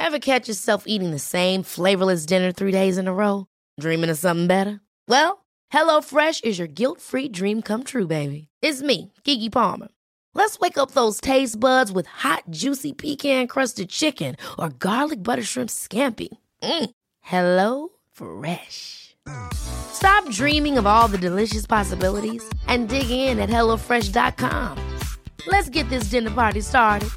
Ever catch yourself eating the same flavorless dinner 3 days in a row? Dreaming of something better? Well, HelloFresh is your guilt-free dream come true, baby. It's me, Keke Palmer. Let's wake up those taste buds with hot, juicy pecan-crusted chicken or garlic butter shrimp scampi. Hello Fresh. Stop dreaming of all the delicious possibilities and dig in at HelloFresh.com. Let's get this dinner party started.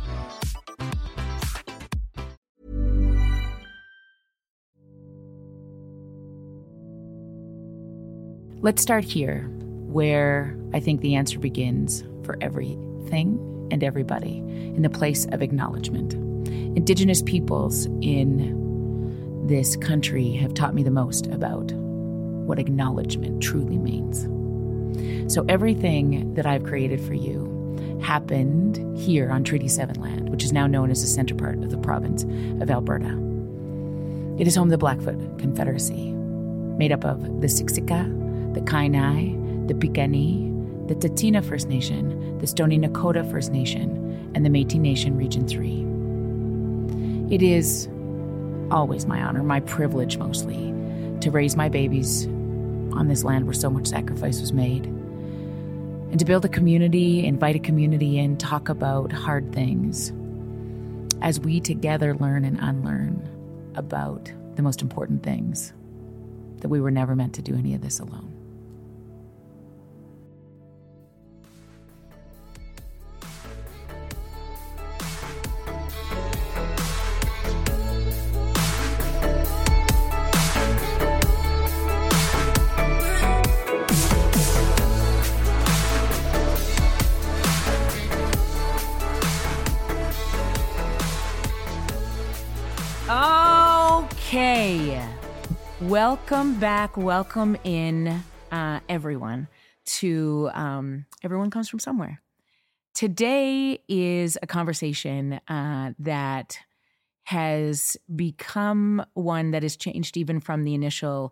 Let's start here, where I think the answer begins for everything and everybody, in the place of acknowledgement. Indigenous peoples in this country have taught me the most about what acknowledgement truly means. So everything that I've created for you happened here on Treaty 7 land, which is now known as the center part of the province of Alberta. It is home to the Blackfoot Confederacy, made up of the Siksika, the Kainai, the Piikani, the Tsuut'ina First Nation, the Stoney Nakoda First Nation, and the Métis Nation Region 3. It is always my honor, my privilege mostly, to raise my babies on this land where so much sacrifice was made, and to build a community, invite a community in, talk about hard things, as we together learn and unlearn about the most important things, that we were never meant to do any of this alone. Okay, welcome back, welcome in, everyone, to Everyone Comes From Somewhere. Today is a conversation that has become one that has changed even from the initial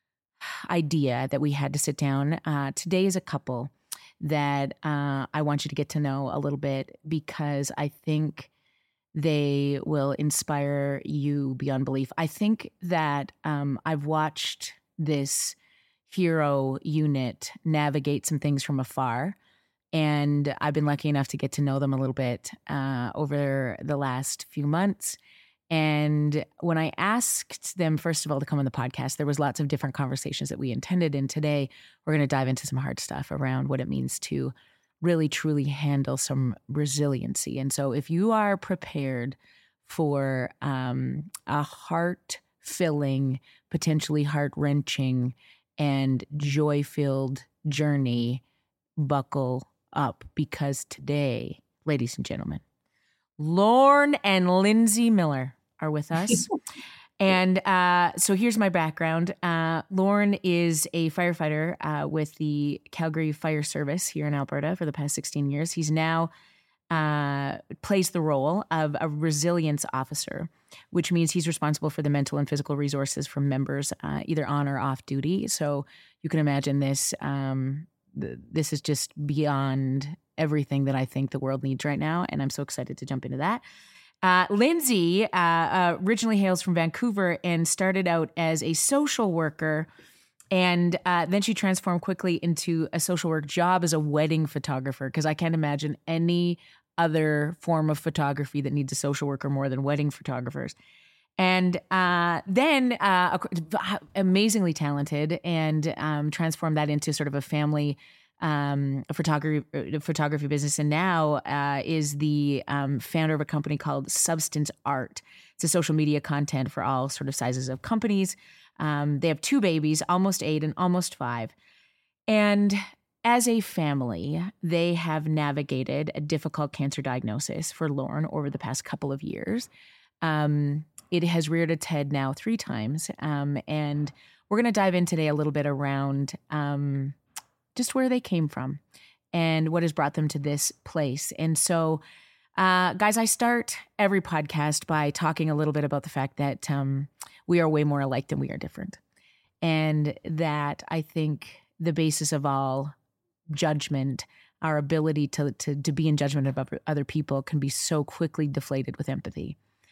idea that we had to sit down. Today is a couple that I want you to get to know a little bit, because I think they will inspire you beyond belief. I think that I've watched this hero unit navigate some things from afar, and I've been lucky enough to get to know them a little bit over the last few months. And when I asked them, first of all, to come on the podcast, there was lots of different conversations that we intended. And today we're going to dive into some hard stuff around what it means to really, truly handle some resiliency. And so if you are prepared for a heart-filling, potentially heart-wrenching, and joy-filled journey, buckle up, because today, ladies and gentlemen, Lorne and Lindsay Miller are with us. And so here's my background. Lorne is a firefighter with the Calgary Fire Service here in Alberta for the past 16 years. He's now plays the role of a resilience officer, which means he's responsible for the mental and physical resources for members either on or off duty. So you can imagine this. This is just beyond everything that I think the world needs right now, and I'm so excited to jump into that. Lindsay originally hails from Vancouver and started out as a social worker, and then she transformed quickly into a social work job as a wedding photographer, because I can't imagine any other form of photography that needs a social worker more than wedding photographers. And then amazingly talented, and transformed that into sort of a family photography business, and now is the founder of a company called Substance Art. It's a social media content for all sort of sizes of companies. They have 2 babies, almost 8 and almost 5. And as a family, they have navigated a difficult cancer diagnosis for Lorne over the past couple of years. It has reared its head now 3 times. And we're going to dive in today a little bit around just where they came from and what has brought them to this place. And so, guys, I start every podcast by talking a little bit about the fact that we are way more alike than we are different. And that I think the basis of all judgment, our ability to be in judgment of other people, can be so quickly deflated with empathy.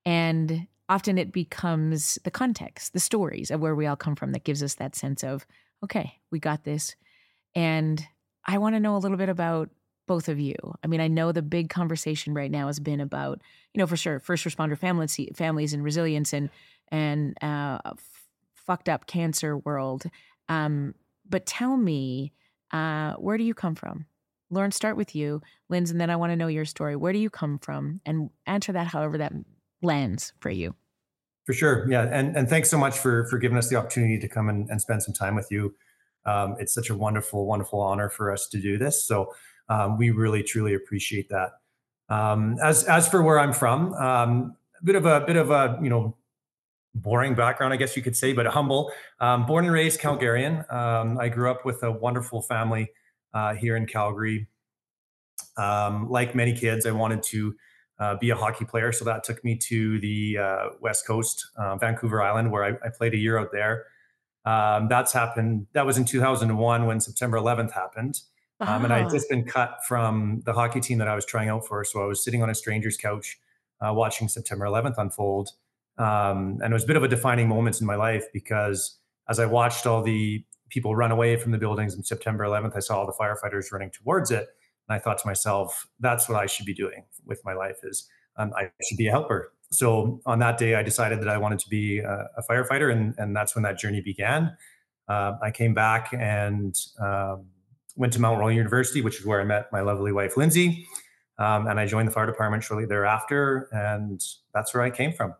And often it becomes the context, the stories of where we all come from that gives us that sense of, okay, we got this. And I want to know a little bit about both of you. I mean, I know the big conversation right now has been about, for sure, first responder families and resilience and fucked up cancer world. But tell me, where do you come from? Lauren, start with you, Linz, and then I want to know your story. Where do you come from? And answer that however that lands for you. For sure. Yeah. And thanks so much for giving us the opportunity to come and spend some time with you. It's such a wonderful, wonderful honor for us to do this. So we really, truly appreciate that. As for where I'm from, a bit of a boring background, I guess you could say, but humble. Born and raised Calgarian. I grew up with a wonderful family here in Calgary. Like many kids, I wanted to be a hockey player. So that took me to the West Coast, Vancouver Island, where I played a year out there. That's happened. That was in 2001 when September 11th happened. And I had just been cut from the hockey team that I was trying out for. So I was sitting on a stranger's couch watching September 11th unfold. And it was a bit of a defining moment in my life because as I watched all the people run away from the buildings on September 11th, I saw all the firefighters running towards it. And I thought to myself, that's what I should be doing with my life is I should be a helper. So on that day, I decided that I wanted to be a firefighter. And that's when that journey began. I came back and went to Mount Royal University, which is where I met my lovely wife, Lindsay. And I joined the fire department shortly thereafter. And that's where I came from.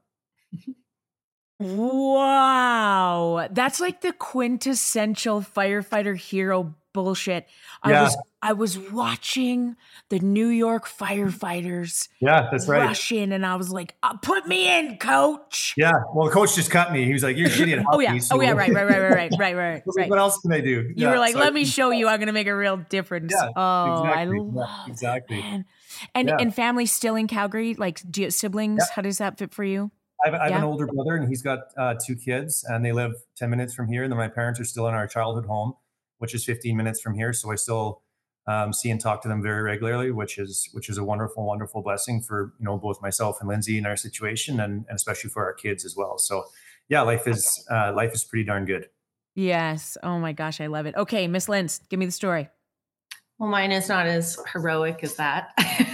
Wow. That's like the quintessential firefighter hero bullshit. Yeah. I was watching the New York firefighters rush in, and I was like, put me in, coach. Yeah. Well, the coach just cut me. He was like, you're shitty at hockey. Right. What else can I do? You were like, let me show you I'm going to make a real difference. Yeah, exactly. I love exactly. That, man. And family still in Calgary? Like, do you have siblings? Yeah. How does that fit for you? I have an older brother, and he's got 2 kids, and they live 10 minutes from here. And then my parents are still in our childhood home, which is 15 minutes from here. So I still see and talk to them very regularly, which is a wonderful, wonderful blessing for both myself and Lindsay in our situation, and especially for our kids as well. So yeah, life is pretty darn good. Yes. Oh my gosh, I love it. Okay, Miss Linz, give me the story. Well, mine is not as heroic as that.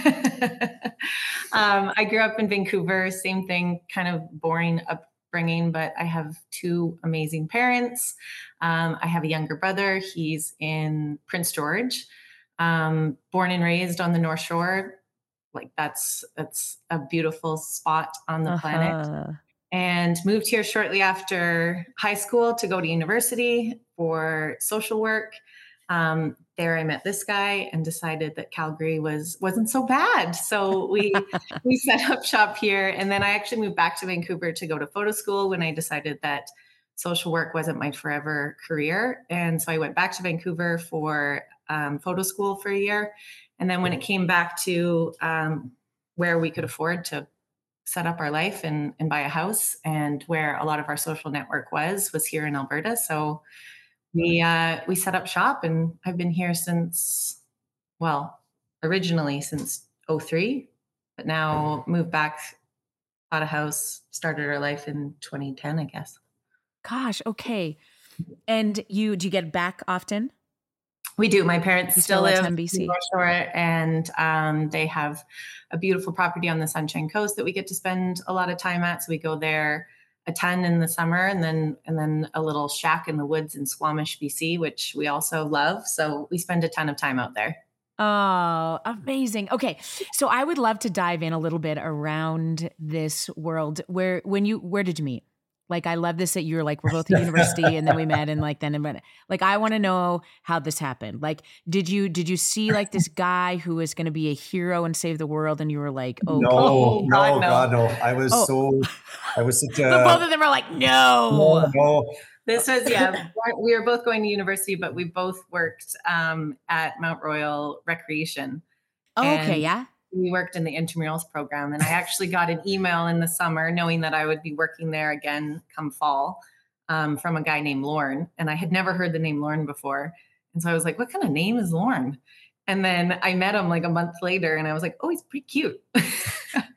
I grew up in Vancouver, same thing, kind of boring upbringing, but I have 2 amazing parents. I have a younger brother. He's in Prince George, born and raised on the North Shore. Like that's a beautiful spot on the planet. And moved here shortly after high school to go to university for social work. There I met this guy and decided that Calgary wasn't so bad. So we set up shop here. And then I actually moved back to Vancouver to go to photo school when I decided that social work wasn't my forever career. And so I went back to Vancouver for photo school for a year. And then when it came back to where we could afford to set up our life and buy a house, and where a lot of our social network was here in Alberta. So we set up shop, and I've been here originally since 2003, but now moved back, bought a house, started our life in 2010, I guess. Gosh, okay. And do you get back often? We do. My parents still live in BC. North Shore, and they have a beautiful property on the Sunshine Coast that we get to spend a lot of time at. So we go there a ton in the summer, and then a little shack in the woods in Squamish, BC, which we also love. So we spend a ton of time out there. Oh, amazing. Okay. So I would love to dive in a little bit around this world. Where did you meet? Like, I love this that you were like, we're both at university and then we met, and like, I want to know how this happened. Like, did you see like this guy who was going to be a hero and save the world, and you were like, oh, no. God, no. I was such a... But both of them are like, no. This was, we were both going to university, but we both worked at Mount Royal Recreation. Oh, okay, yeah. We worked in the intramurals program, and I actually got an email in the summer knowing that I would be working there again come fall from a guy named Lauren. And I had never heard the name Lauren before. And so I was like, what kind of name is Lauren? And then I met him like a month later, and I was like, oh, he's pretty cute.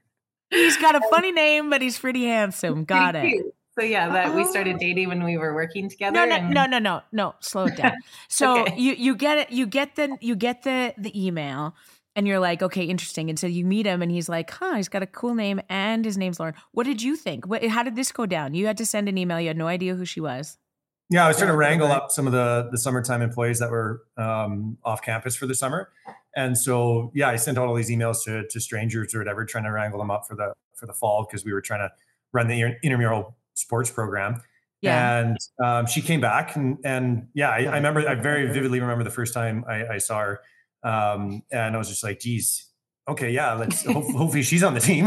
He's got a funny name, but he's pretty handsome. Got Pretty it. cute. So yeah, that we started dating when we were working together. No. Slow it down. So Okay. you get it. You get the email, and you're like, okay, interesting. And so you meet him, and he's like, he's got a cool name, and his name's Lauren. What did you think? How did this go down? You had to send an email. You had no idea who she was. Yeah, I was trying to wrangle up some of the summertime employees that were off campus for the summer, and so I sent out all these emails to strangers or whatever, trying to wrangle them up for the fall because we were trying to run the intramural sports program. Yeah. And she came back and I remember, I very vividly remember the first time I saw her. And I was just like, geez, okay, yeah, let's hopefully she's on the team,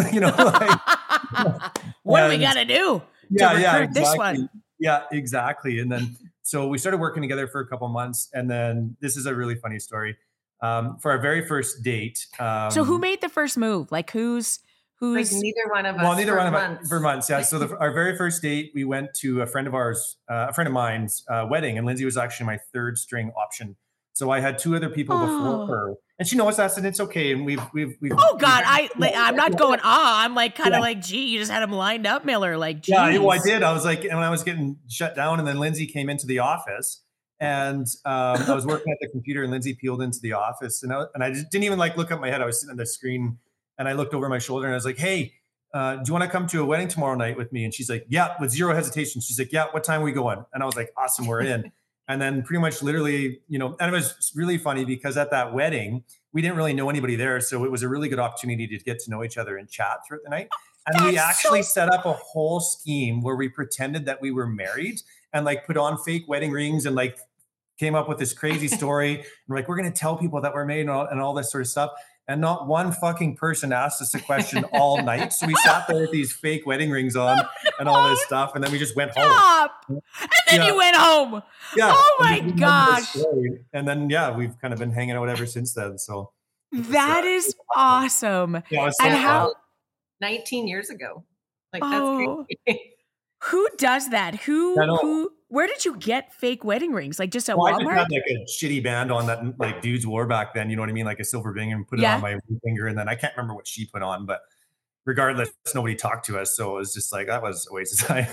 What do we got to do to recruit exactly. this one? Yeah, exactly. And then, so we started working together for a couple of months. And then this is a really funny story. For our very first date. So who made the first move? Like who's like neither one of us. Well, neither one of us for months. Yeah. So our very first date, we went to a friend of mine's wedding, and Lindsay was actually my third string option. So I had two other people before her, and she knows that, and it's okay. And we've. Oh God, I'm not going. I'm like kind of like, gee, you just had him lined up, Miller. Like, geez. Yeah, well, I did. I was like, and when I was getting shut down, and then Lindsay came into the office, and I was working at the computer, and Lindsay peeled into the office, and I just didn't even look up my head. I was sitting on the screen. And I looked over my shoulder and I was like, hey, do you want to come to a wedding tomorrow night with me? And she's like, yeah, with zero hesitation. She's like, yeah, what time are we going? And I was like, awesome, we're in. And then pretty much literally, and it was really funny because at that wedding, we didn't really know anybody there. So it was a really good opportunity to get to know each other and chat throughout the night. And we actually set up a whole scheme where we pretended that we were married and put on fake wedding rings and came up with this crazy story. And we're going to tell people that we're married and all this sort of stuff. And not one fucking person asked us a question all night. So we sat there with these fake wedding rings on and all this stuff. And then we just went home. And then you went home. Yeah. Oh my gosh. And then, we've kind of been hanging out ever since then. So that is awesome. Yeah, and how 19 years ago. That's crazy. Who does that? Who where did you get fake wedding rings? Just at Walmart? I just had a shitty band on that dudes wore back then, you know what I mean? A silver ring, and put it on my finger. And then I can't remember what she put on, but regardless, nobody talked to us. So it was just that was a waste of time.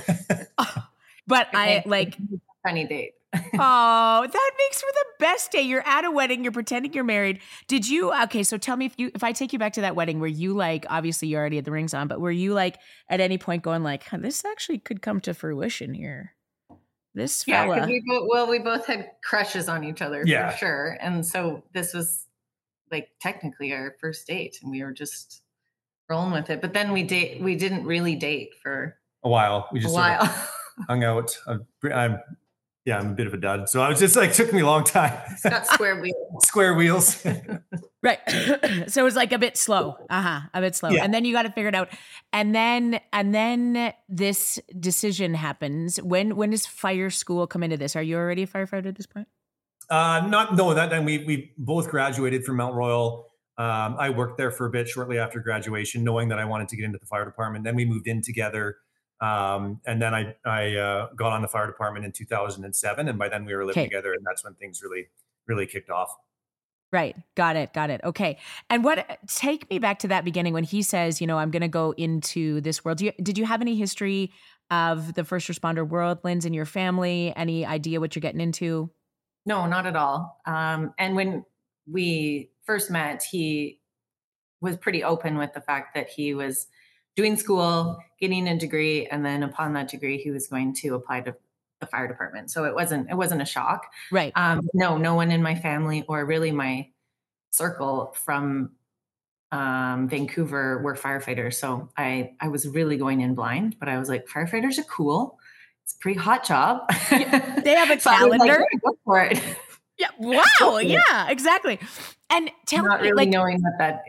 But I funny date. Oh, that makes for the best day. You're at a wedding, you're pretending you're married. So tell me if I take you back to that wedding, were you obviously you already had the rings on, but were you at any point going this actually could come to fruition here? This fella. Yeah, because we both had crushes on each other for sure. And so this was technically our first date and we were just rolling with it. But then we didn't really date for a while. We just sort of hung out. I'm a bit of a dud. So I was just took me a long time. It's got square wheels. Square wheels. Right. So it was a bit slow. A bit slow. Yeah. And then you got to figure it out. And then this decision happens. When does fire school come into this? Are you already a firefighter at this point? That time we both graduated from Mount Royal. I worked there for a bit shortly after graduation, knowing that I wanted to get into the fire department. Then we moved in together. And then I got on the fire department in 2007. And by then we were living together. And that's when things really, really kicked off. Right. Got it. Okay. And take me back to that beginning when he says, I'm going to go into this world. Did you have any history of the first responder world, Linz, in your family? Any idea what you're getting into? No, not at all. And when we first met, he was pretty open with the fact that he was doing school, getting a degree, and then upon that degree, he was going to apply to the fire department. So it wasn't a shock. Right. No one in my family or really my circle from Vancouver were firefighters. So I was really going in blind, but I was like, firefighters are cool. It's a pretty hot job. Yeah, they have a calendar. Go for it. Yeah. Wow. Yeah, exactly. And tell me, not really knowing what that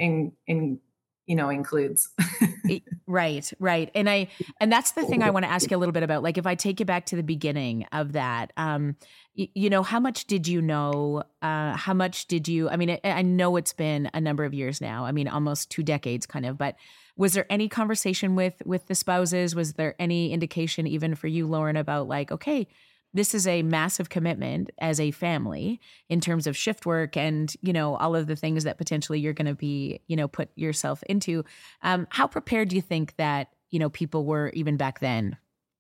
includes. Right. And that's the thing I want to ask you a little bit about. If I take you back to the beginning of that, how much did you know? How much did you, I know it's been a number of years now. Almost 2 decades kind of, but was there any conversation with the spouses? Was there any indication even for you, Lauren, about okay, this is a massive commitment as a family in terms of shift work and, all of the things that potentially you're going to be, put yourself into. How prepared do you think that, people were even back then?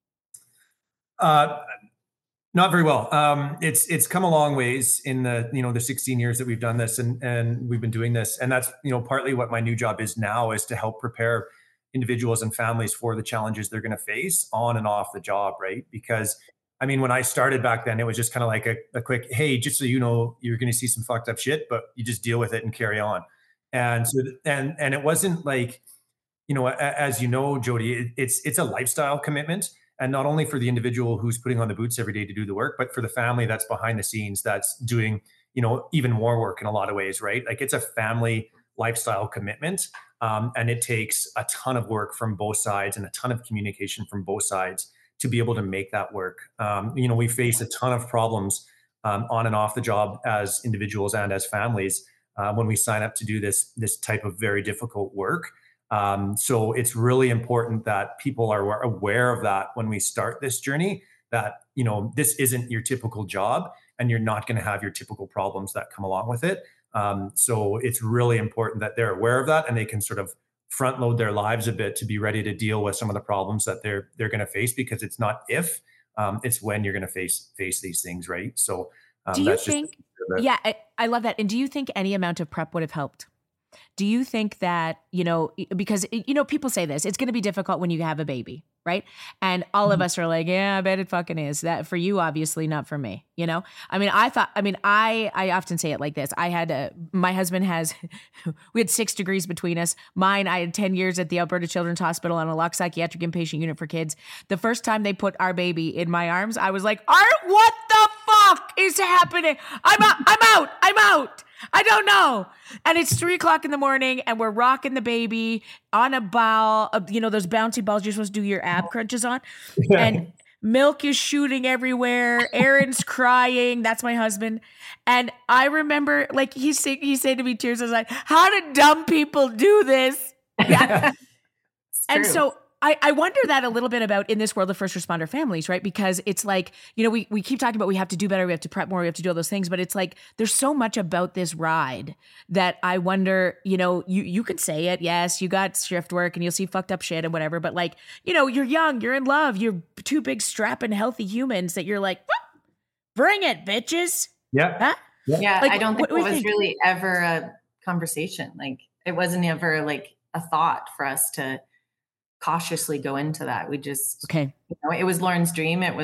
Not very well. It's come a long ways in the 16 years that we've done this and we've been doing this. And that's, partly what my new job is now, is to help prepare individuals and families for the challenges they're going to face on and off the job, right? Because when I started back then, it was just kind of like a quick, hey, just so you know, you're going to see some fucked up shit, but you just deal with it and carry on. And so, and it wasn't like, as you know, Jody, it's a lifestyle commitment. And not only for the individual who's putting on the boots every day to do the work, but for the family that's behind the scenes, that's doing, even more work in a lot of ways, right? Like, it's a family lifestyle commitment. And it takes a ton of work from both sides and a ton of communication from both sides to be able to make that work. We face a ton of problems on and off the job as individuals and as families when we sign up to do this type of very difficult work. So it's really important that people are aware of that when we start this journey, that, this isn't your typical job and you're not going to have your typical problems that come along with it. So it's really important that they're aware of that and they can sort of front load their lives a bit to be ready to deal with some of the problems that they're going to face, because it's not if, it's when you're going to face these things. Right. So do you think, I love that. And do you think any amount of prep would have helped? Do you think that, because, people say this, it's going to be difficult when you have a baby, right? And all of us are like, yeah, I bet it fucking is. That for you, obviously, not for me, I often say it like this. My husband we had 6 degrees between us. Mine, I had 10 years at the Alberta Children's Hospital on a locked psychiatric inpatient unit for kids. The first time they put our baby in my arms, I was like, what the fuck is happening? I'm out. I don't know. And it's 3:00 in the morning and we're rocking the baby on a ball, those bouncy balls you're supposed to do your ab crunches on. And milk is shooting everywhere. Aaron's crying. That's my husband. And I remember, like, he said to me, tears, I was like, how do dumb people do this? Yeah. And so I wonder that a little bit about in this world of first responder families, right? Because it's like, we keep talking about we have to do better, we have to prep more, we have to do all those things, but it's like there's so much about this ride that I wonder, you can say it, yes, you got shift work and you'll see fucked up shit and whatever, but like, you're young, you're in love, you're 2 big strapping healthy humans that you're like, bring it, bitches. Yeah. Huh? Yeah, like, I don't think it was really ever a conversation. Like, it wasn't ever like a thought for us to cautiously go into that. We just, it was Lauren's dream. It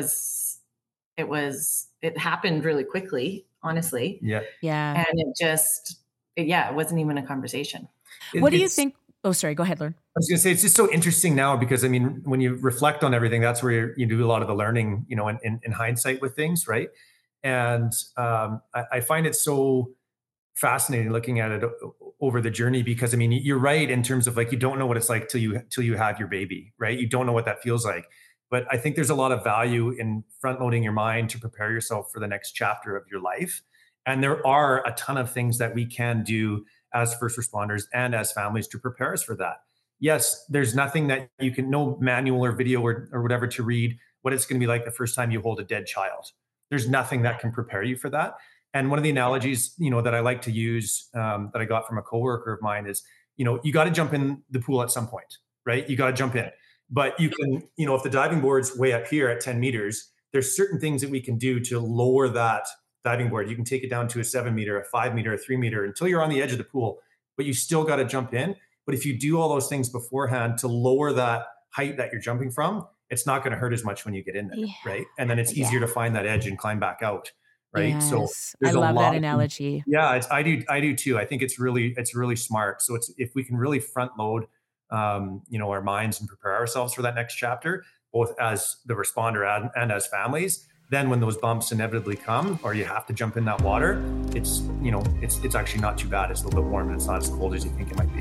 happened really quickly, honestly. Yeah. Yeah. And it wasn't even a conversation. What do you think? Oh, sorry. Go ahead, Lauren. I was going to say, it's just so interesting now because when you reflect on everything, that's where you do a lot of the learning, in hindsight with things. Right. And I find it so fascinating looking at it over the journey, because you're right in terms of like, you don't know what it's like till you have your baby, right? You don't know what that feels like. But I think there's a lot of value in front loading your mind to prepare yourself for the next chapter of your life. And there are a ton of things that we can do as first responders and as families to prepare us for that. Yes, there's nothing that you can, no manual or video or whatever to read what it's going to be like the first time you hold a dead child. There's nothing that can prepare you for that. And one of the analogies, that I like to use that I got from a coworker of mine is, you got to jump in the pool at some point, right? You got to jump in. But you can, if the diving board's way up here at 10 meters, there's certain things that we can do to lower that diving board. You can take it down to a 7 meter, a 5 meter, a 3 meter until you're on the edge of the pool, but you still got to jump in. But if you do all those things beforehand to lower that height that you're jumping from, it's not going to hurt as much when you get in there, right? And then it's easier to find that edge and climb back out. Right. Yes. So I love that analogy. I do too. I think it's really smart. So if we can really front load, our minds and prepare ourselves for that next chapter, both as the responder and as families, then when those bumps inevitably come, or you have to jump in that water, it's actually not too bad. It's a little bit warm and it's not as cold as you think it might be.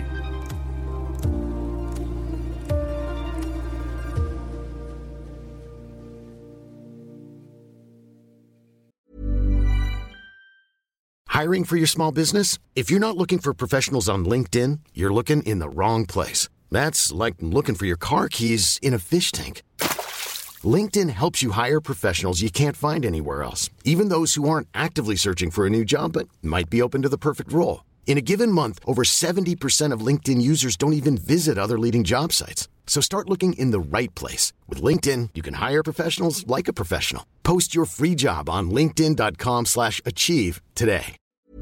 Hiring for your small business? If you're not looking for professionals on LinkedIn, you're looking in the wrong place. That's like looking for your car keys in a fish tank. LinkedIn helps you hire professionals you can't find anywhere else, even those who aren't actively searching for a new job but might be open to the perfect role. In a given month, over 70% of LinkedIn users don't even visit other leading job sites. So start looking in the right place. With LinkedIn, you can hire professionals like a professional. Post your free job on linkedin.com/achieve today.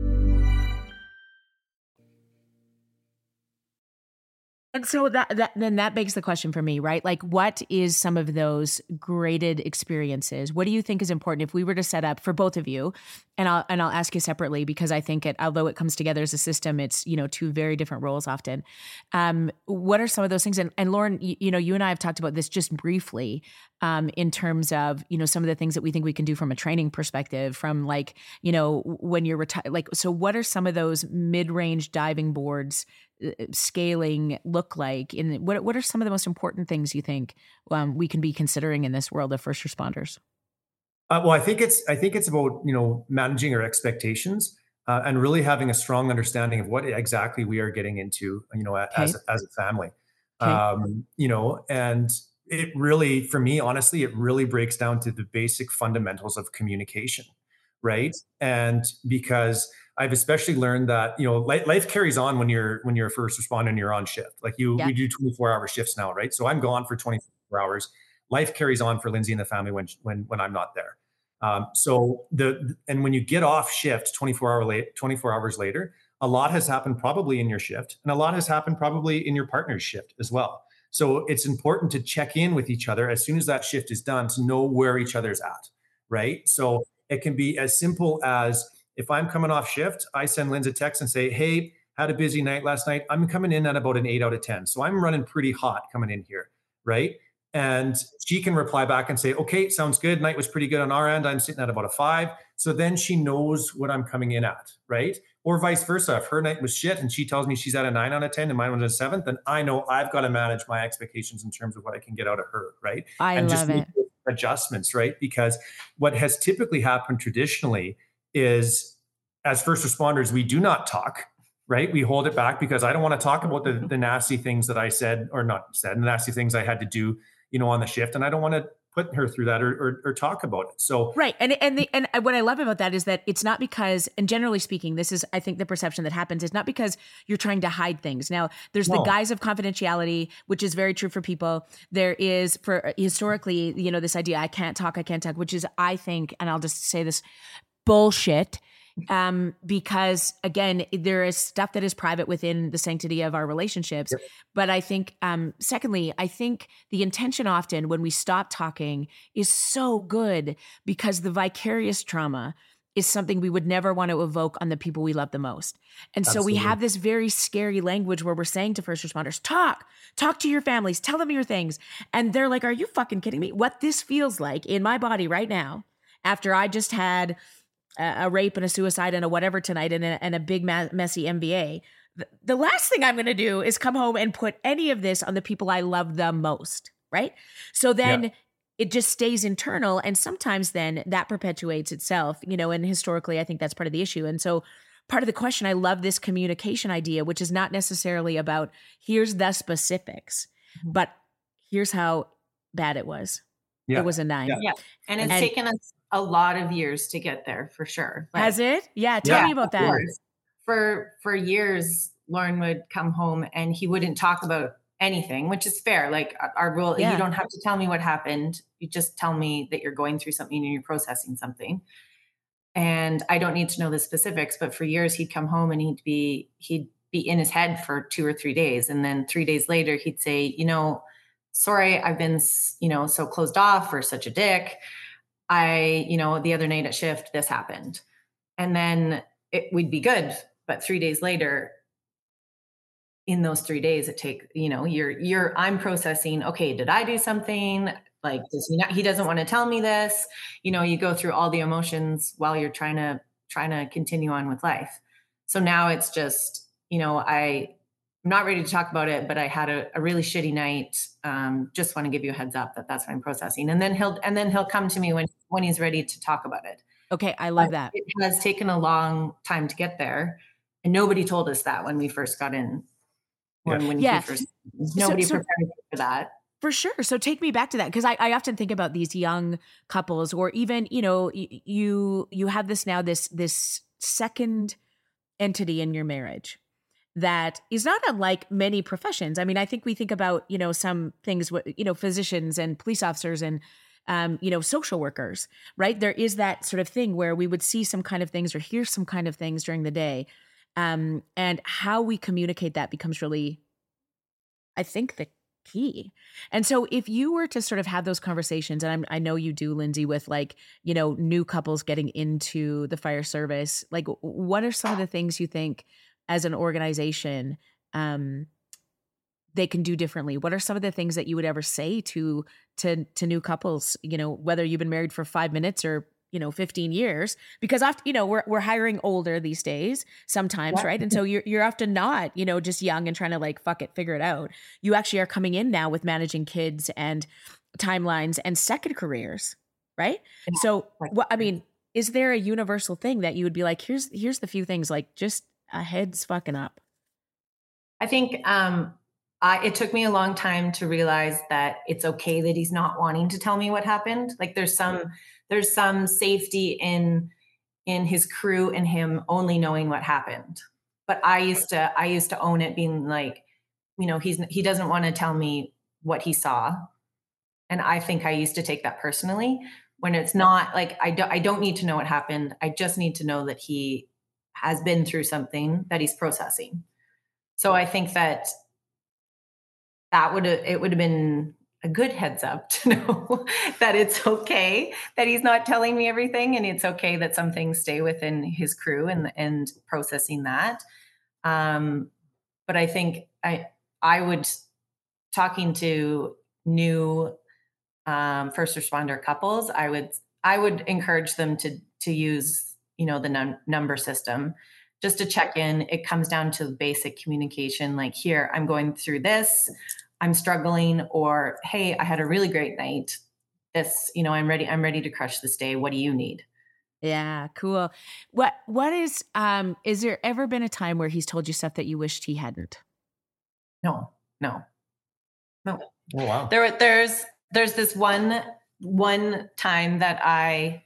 And so that begs the question for me, right? Like, what is some of those graded experiences? What do you think is important if we were to set up for both of you? And I'll ask you separately, because I think although it comes together as a system, it's, two very different roles often. What are some of those things? And Lauren, you and I have talked about this just briefly, in terms of, some of the things that we think we can do from a training perspective, from like, when you're retired, like, so what are some of those mid-range diving boards scaling look like? And what are some of the most important things you think we can be considering in this world of first responders? Well, I think it's about, managing our expectations and really having a strong understanding of what exactly we are getting into, as a family. Okay. And it really, for me, honestly, it really breaks down to the basic fundamentals of communication, right? And because I've especially learned that, life carries on when you're a first responder and you're on shift. Like we do 24-hour shifts now, right? So I'm gone for 24 hours. Life carries on for Lindsay and the family when I'm not there. And when you get off shift 24 hours later, a lot has happened probably in your shift, and a lot has happened probably in your partner's shift as well. So it's important to check in with each other as soon as that shift is done to know where each other's at, right? So it can be as simple as, if I'm coming off shift, I send Lindsay a text and say, hey, had a busy night last night. I'm coming in at about an 8 out of 10. So I'm running pretty hot coming in here, right? And she can reply back and say, okay, sounds good. Night was pretty good on our end. I'm sitting at about a 5. So then she knows what I'm coming in at, right? Or vice versa. If her night was shit and she tells me she's at a 9 out of 10 and mine was a 7, then I know I've got to manage my expectations in terms of what I can get out of her, right? I love it. Adjustments, right? Because what has typically happened traditionally is, as first responders, we do not talk, right? We hold it back because I don't want to talk about the nasty things that I said or not said, the nasty things I had to do, on the shift. And I don't want to put her through that or talk about it. So right. And what I love about that is that it's not because, and generally speaking, this is, I think, the perception that happens is not because you're trying to hide things. Now, there's the guise of confidentiality, which is very true for people. There is, for historically, this idea, I can't talk, which is, I think, and I'll just say this, bullshit. Because again, there is stuff that is private within the sanctity of our relationships. Yep. But I think, secondly, I think the intention often when we stop talking is so good because the vicarious trauma is something we would never want to evoke on the people we love the most. And Absolutely. So we have this very scary language where we're saying to first responders, talk to your families, tell them your things. And they're like, are you fucking kidding me? What this feels like in my body right now, after I just had a rape and a suicide and a whatever tonight and a big messy MBA. The last thing I'm going to do is come home and put any of this on the people I love the most, right? So then it just stays internal, and sometimes then that perpetuates itself, and historically I think that's part of the issue. And so part of the question, I love this communication idea, which is not necessarily about here's the specifics, but here's how bad it was. Yeah. It was a 9. Yeah. And it's taken us a lot of years to get there, for sure. Has it? Yeah. Tell me about that. For years, Lauren would come home and he wouldn't talk about anything, which is fair. Like our rule, you don't have to tell me what happened. You just tell me that you're going through something and you're processing something. And I don't need to know the specifics, but for years he'd come home and he'd be in his head for 2 or 3 days. And then 3 days later, he'd say, sorry, I've been, so closed off or such a dick. The other night at shift, this happened. And then we'd be good. But 3 days later, in those 3 days, it take, I'm processing, okay, did I do something? Like, he doesn't want to tell me this. You go through all the emotions while you're trying to continue on with life. So now it's just, I'm not ready to talk about it, but I had a really shitty night. Just want to give you a heads up that's what I'm processing. And then he'll come to me when he's ready to talk about it. Okay. I love that. It has taken a long time to get there. And nobody told us that when we first got in. Nobody prepared for that. For sure. So take me back to that, because I often think about these young couples, or even, you have this now, this second entity in your marriage that is not unlike many professions. I mean, I think we think about, some things, physicians and police officers and, social workers, right? There is that sort of thing where we would see some kind of things or hear some kind of things during the day. And how we communicate that becomes really, I think, the key. And so if you were to sort of have those conversations, and I know you do, Lindsay, with new couples getting into the fire service, like what are some of the things you think as an organization they can do differently? What are some of the things that you would ever say to new couples, whether you've been married for 5 minutes or 15 years, because often, we're hiring older these days sometimes, yeah. Right? And so you're often not, just young and trying to fuck it, figure it out. You actually are coming in now with managing kids and timelines and second careers, right? Yeah. So is there a universal thing that you would be like, here's the few things, just a head's fucking up? I think it took me a long time to realize that it's okay that he's not wanting to tell me what happened. There's some safety in his crew and him only knowing what happened. But I used to own it, being like, he doesn't want to tell me what he saw. And I think I used to take that personally, when it's not like, I don't need to know what happened. I just need to know that he has been through something that he's processing. So I think that it would have been a good heads up to know that it's okay that he's not telling me everything, and it's okay that some things stay within his crew and processing that. But I think I would, talking to new first responder couples, I would encourage them to use, the number system just to check in. It comes down to basic communication, like, here, I'm going through this, I'm struggling, or, hey, I had a really great night. This, I'm ready to crush this day. What do you need? Yeah, cool. What is there ever been a time where he's told you stuff that you wished he hadn't? No. Oh, wow. There's this one time that I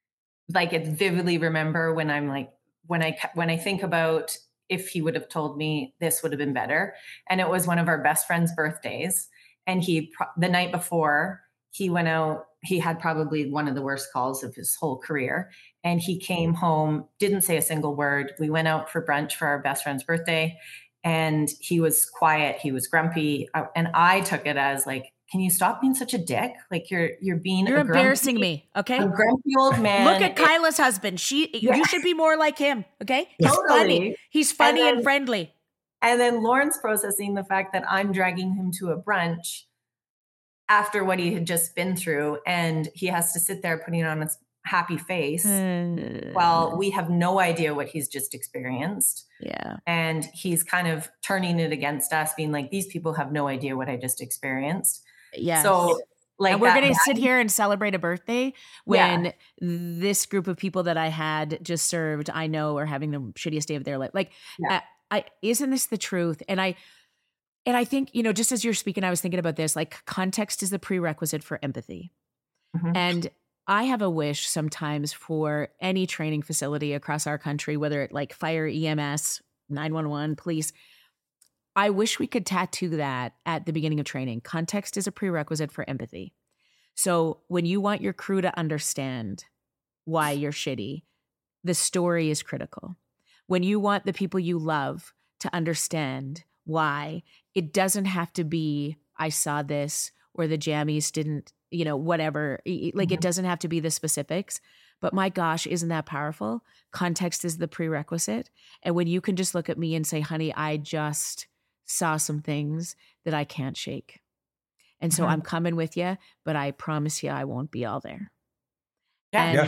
it vividly remember, when I'm when I think about, if he would have told me, this would have been better. And it was one of our best friend's birthdays. And the night before, he went out, he had probably one of the worst calls of his whole career. And he came home, didn't say a single word. We went out for brunch for our best friend's birthday, and he was quiet. He was grumpy. And I took it as can you stop being such a dick? You're embarrassing me. Okay. A grumpy old man. Look at Kyla's husband. You should be more like him. Okay. He's totally funny. He's funny and friendly. And then Lauren's processing the fact that I'm dragging him to a brunch after what he had just been through. And he has to sit there putting on a happy face while we have no idea what he's just experienced. Yeah. And he's kind of turning it against us, being like, these people have no idea what I just experienced. Yeah. So and we're going to sit here and celebrate a birthday when this group of people that I had just served, I know, are having the shittiest day of their life. Isn't this the truth? And I think, just as you're speaking, I was thinking about this, context is the prerequisite for empathy. Mm-hmm. And I have a wish sometimes for any training facility across our country, whether it fire, EMS, 911, police. I wish we could tattoo that at the beginning of training. Context is a prerequisite for empathy. So when you want your crew to understand why you're shitty, the story is critical. When you want the people you love to understand why, it doesn't have to be, I saw this, or the jammies didn't, whatever. It doesn't have to be the specifics. But my gosh, isn't that powerful? Context is the prerequisite. And when you can just look at me and say, honey, I just saw some things that I can't shake. And so I'm coming with you, but I promise you I won't be all there. Yeah.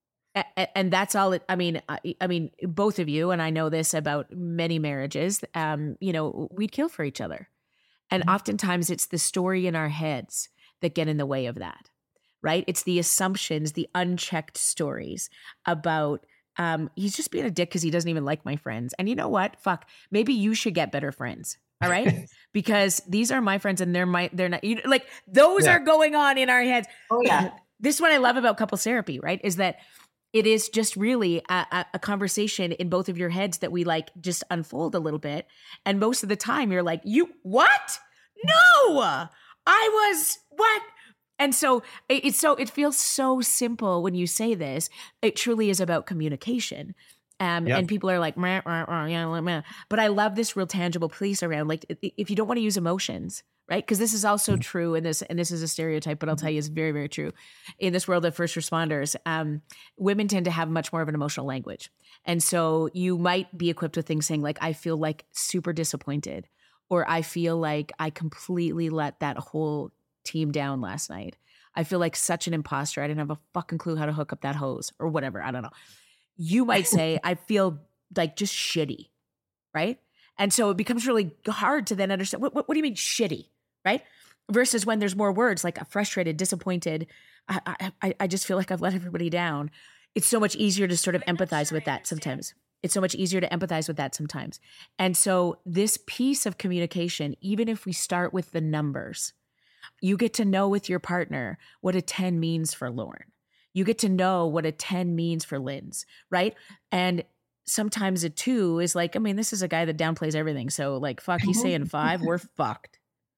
And that's all I mean, both of you, and I know this about many marriages, we'd kill for each other. And oftentimes it's the story in our heads that get in the way of that, right? It's the assumptions, the unchecked stories about, he's just being a dick because he doesn't even like my friends. And you know what? Fuck, maybe you should get better friends. All right. Because these are my friends and they're not, like those are going on in our heads. Oh yeah. This is what I love about couples therapy, right? Is that it is just really a conversation in both of your heads that we like just unfold a little bit. And most of the time you're like, what? No, what? And so it feels so simple when you say this. It truly is about communication. And people are like, meh, meh, meh, yeah, meh. But I love this real tangible piece around, like, if you don't want to use emotions, right? Because this is also true in this, and this is a stereotype, but I'll tell you it's very, very true. In this world of first responders, women tend to have much more of an emotional language. And so you might be equipped with things saying like, I feel like super disappointed, or I feel like I completely let that whole team down last night. I feel like such an imposter. I didn't have a fucking clue how to hook up that hose or whatever. I don't know. You might say, I feel like just shitty, right? And so it becomes really hard to then understand, what do you mean shitty, right? Versus when there's more words like frustrated, disappointed, I just feel like I've let everybody down. It's so much easier to sort of empathize with that sometimes. And so this piece of communication, even if we start with the numbers, you get to know with your partner what a 10 means for Lauren. You get to know what a 10 means for Linz, right? And sometimes a 2 is like, I mean, this is a guy that downplays everything. So like, fuck, he's saying 5, we're fucked.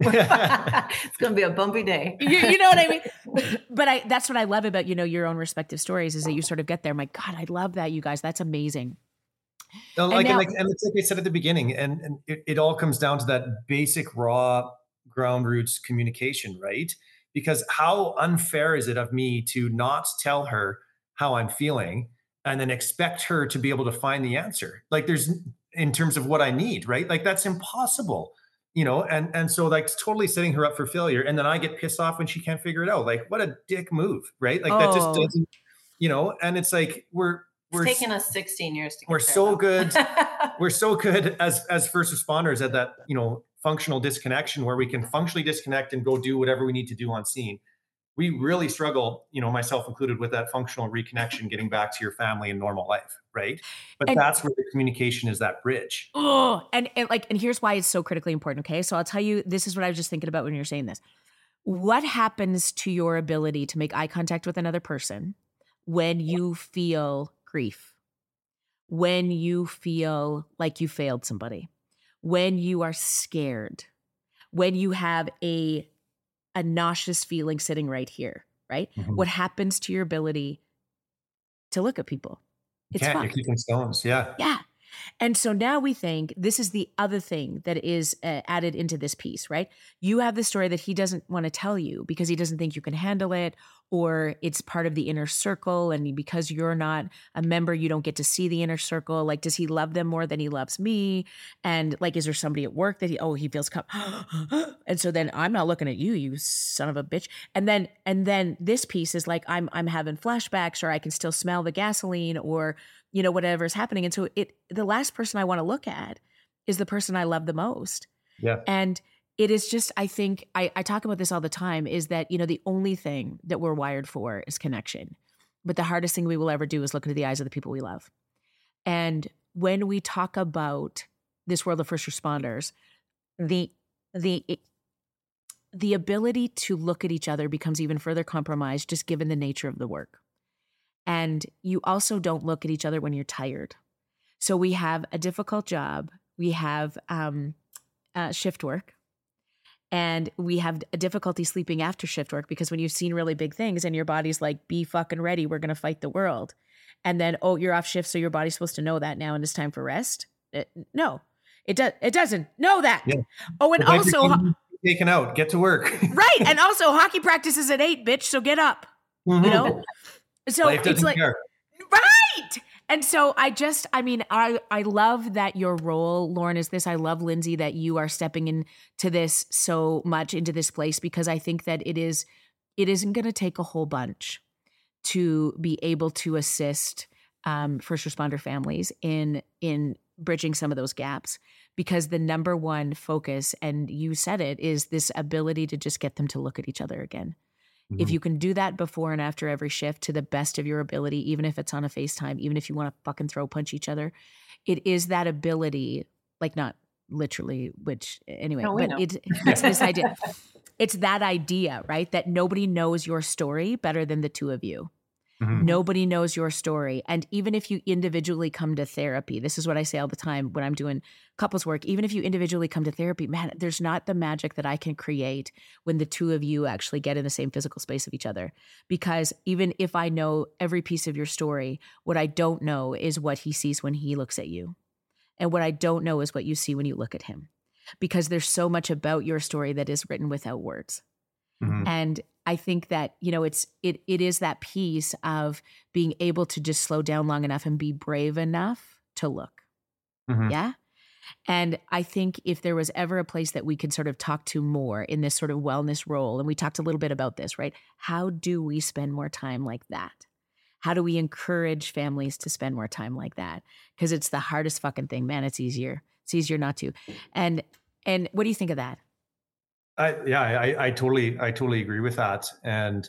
It's going to be a bumpy day. You know what I mean? But that's what I love about, your own respective stories is that you sort of get there. I'm like, God, I love that, you guys. That's amazing. No, and it's like I said at the beginning, and it all comes down to that basic raw ground roots communication, right? Because how unfair is it of me to not tell her how I'm feeling and then expect her to be able to find the answer? Like there's, in terms of what I need, right? Like that's impossible, and so like totally setting her up for failure. And then I get pissed off when she can't figure it out. Like what a dick move, right? Like that just doesn't, and it's like, it's taken us 16 years to get we're so good. We're so good as first responders at that, functional disconnection where we can functionally disconnect and go do whatever we need to do on scene. We really struggle, myself included, with that functional reconnection, getting back to your family and normal life, right? But that's where the communication is that bridge. And here's why it's so critically important, okay? So I'll tell you, this is what I was just thinking about when you're saying this. What happens to your ability to make eye contact with another person when you feel grief, when you feel like you failed somebody, when you are scared, when you have a nauseous feeling sitting right here, right? Mm-hmm. What happens to your ability to look at people? It's you're kicking stones. Yeah. Yeah. And so now we think this is the other thing that is added into this piece, right? You have the story that he doesn't want to tell you because he doesn't think you can handle it, or it's part of the inner circle. And because you're not a member, you don't get to see the inner circle. Like, does he love them more than he loves me? And like, is there somebody at work that he feels and so then I'm not looking at you, you son of a bitch. And then this piece is like, I'm having flashbacks, or I can still smell the gasoline, or whatever's happening. And so the last person I want to look at is the person I love the most. Yeah. And it is just, I think I talk about this all the time, is that, the only thing that we're wired for is connection. But the hardest thing we will ever do is look into the eyes of the people we love. And when we talk about this world of first responders, the ability to look at each other becomes even further compromised just given the nature of the work. And you also don't look at each other when you're tired. So we have a difficult job. We have shift work. And we have a difficulty sleeping after shift work, because when you've seen really big things and your body's like, be fucking ready, we're going to fight the world. And then, you're off shift, so your body's supposed to know that now and it's time for rest. No, it doesn't know that. Yeah. Oh, and also... taken out, get to work. Right. And also hockey practice is at 8, bitch, so get up. Mm-hmm. So it's like, care. Right. And so I love that your role, Lauren, is this. I love, Lindsay, that you are stepping into this so much, into this place, because I think that it isn't going to take a whole bunch to be able to assist first responder families in bridging some of those gaps, because the number one focus, and you said it, is this ability to just get them to look at each other again. If you can do that before and after every shift to the best of your ability, even if it's on a FaceTime, even if you want to fucking throw punch each other, it is that ability, like not literally, which anyway, No, we but know. it's this idea. It's that idea, right? That nobody knows your story better than the two of you. Mhm. Nobody knows your story. And even if you individually come to therapy, this is what I say all the time when I'm doing couples work, even if you individually come to therapy, man, there's not the magic that I can create when the two of you actually get in the same physical space of each other. Because even if I know every piece of your story, what I don't know is what he sees when he looks at you. And what I don't know is what you see when you look at him. Because there's so much about your story that is written without words. Mhm. And I think that, it is that piece of being able to just slow down long enough and be brave enough to look. Mhm. Yeah. And I think if there was ever a place that we could sort of talk to more in this sort of wellness role, and we talked a little bit about this, right? How do we spend more time like that? How do we encourage families to spend more time like that? Because it's the hardest fucking thing, man. It's easier. It's easier not to. And what do you think of that? I totally agree with that. And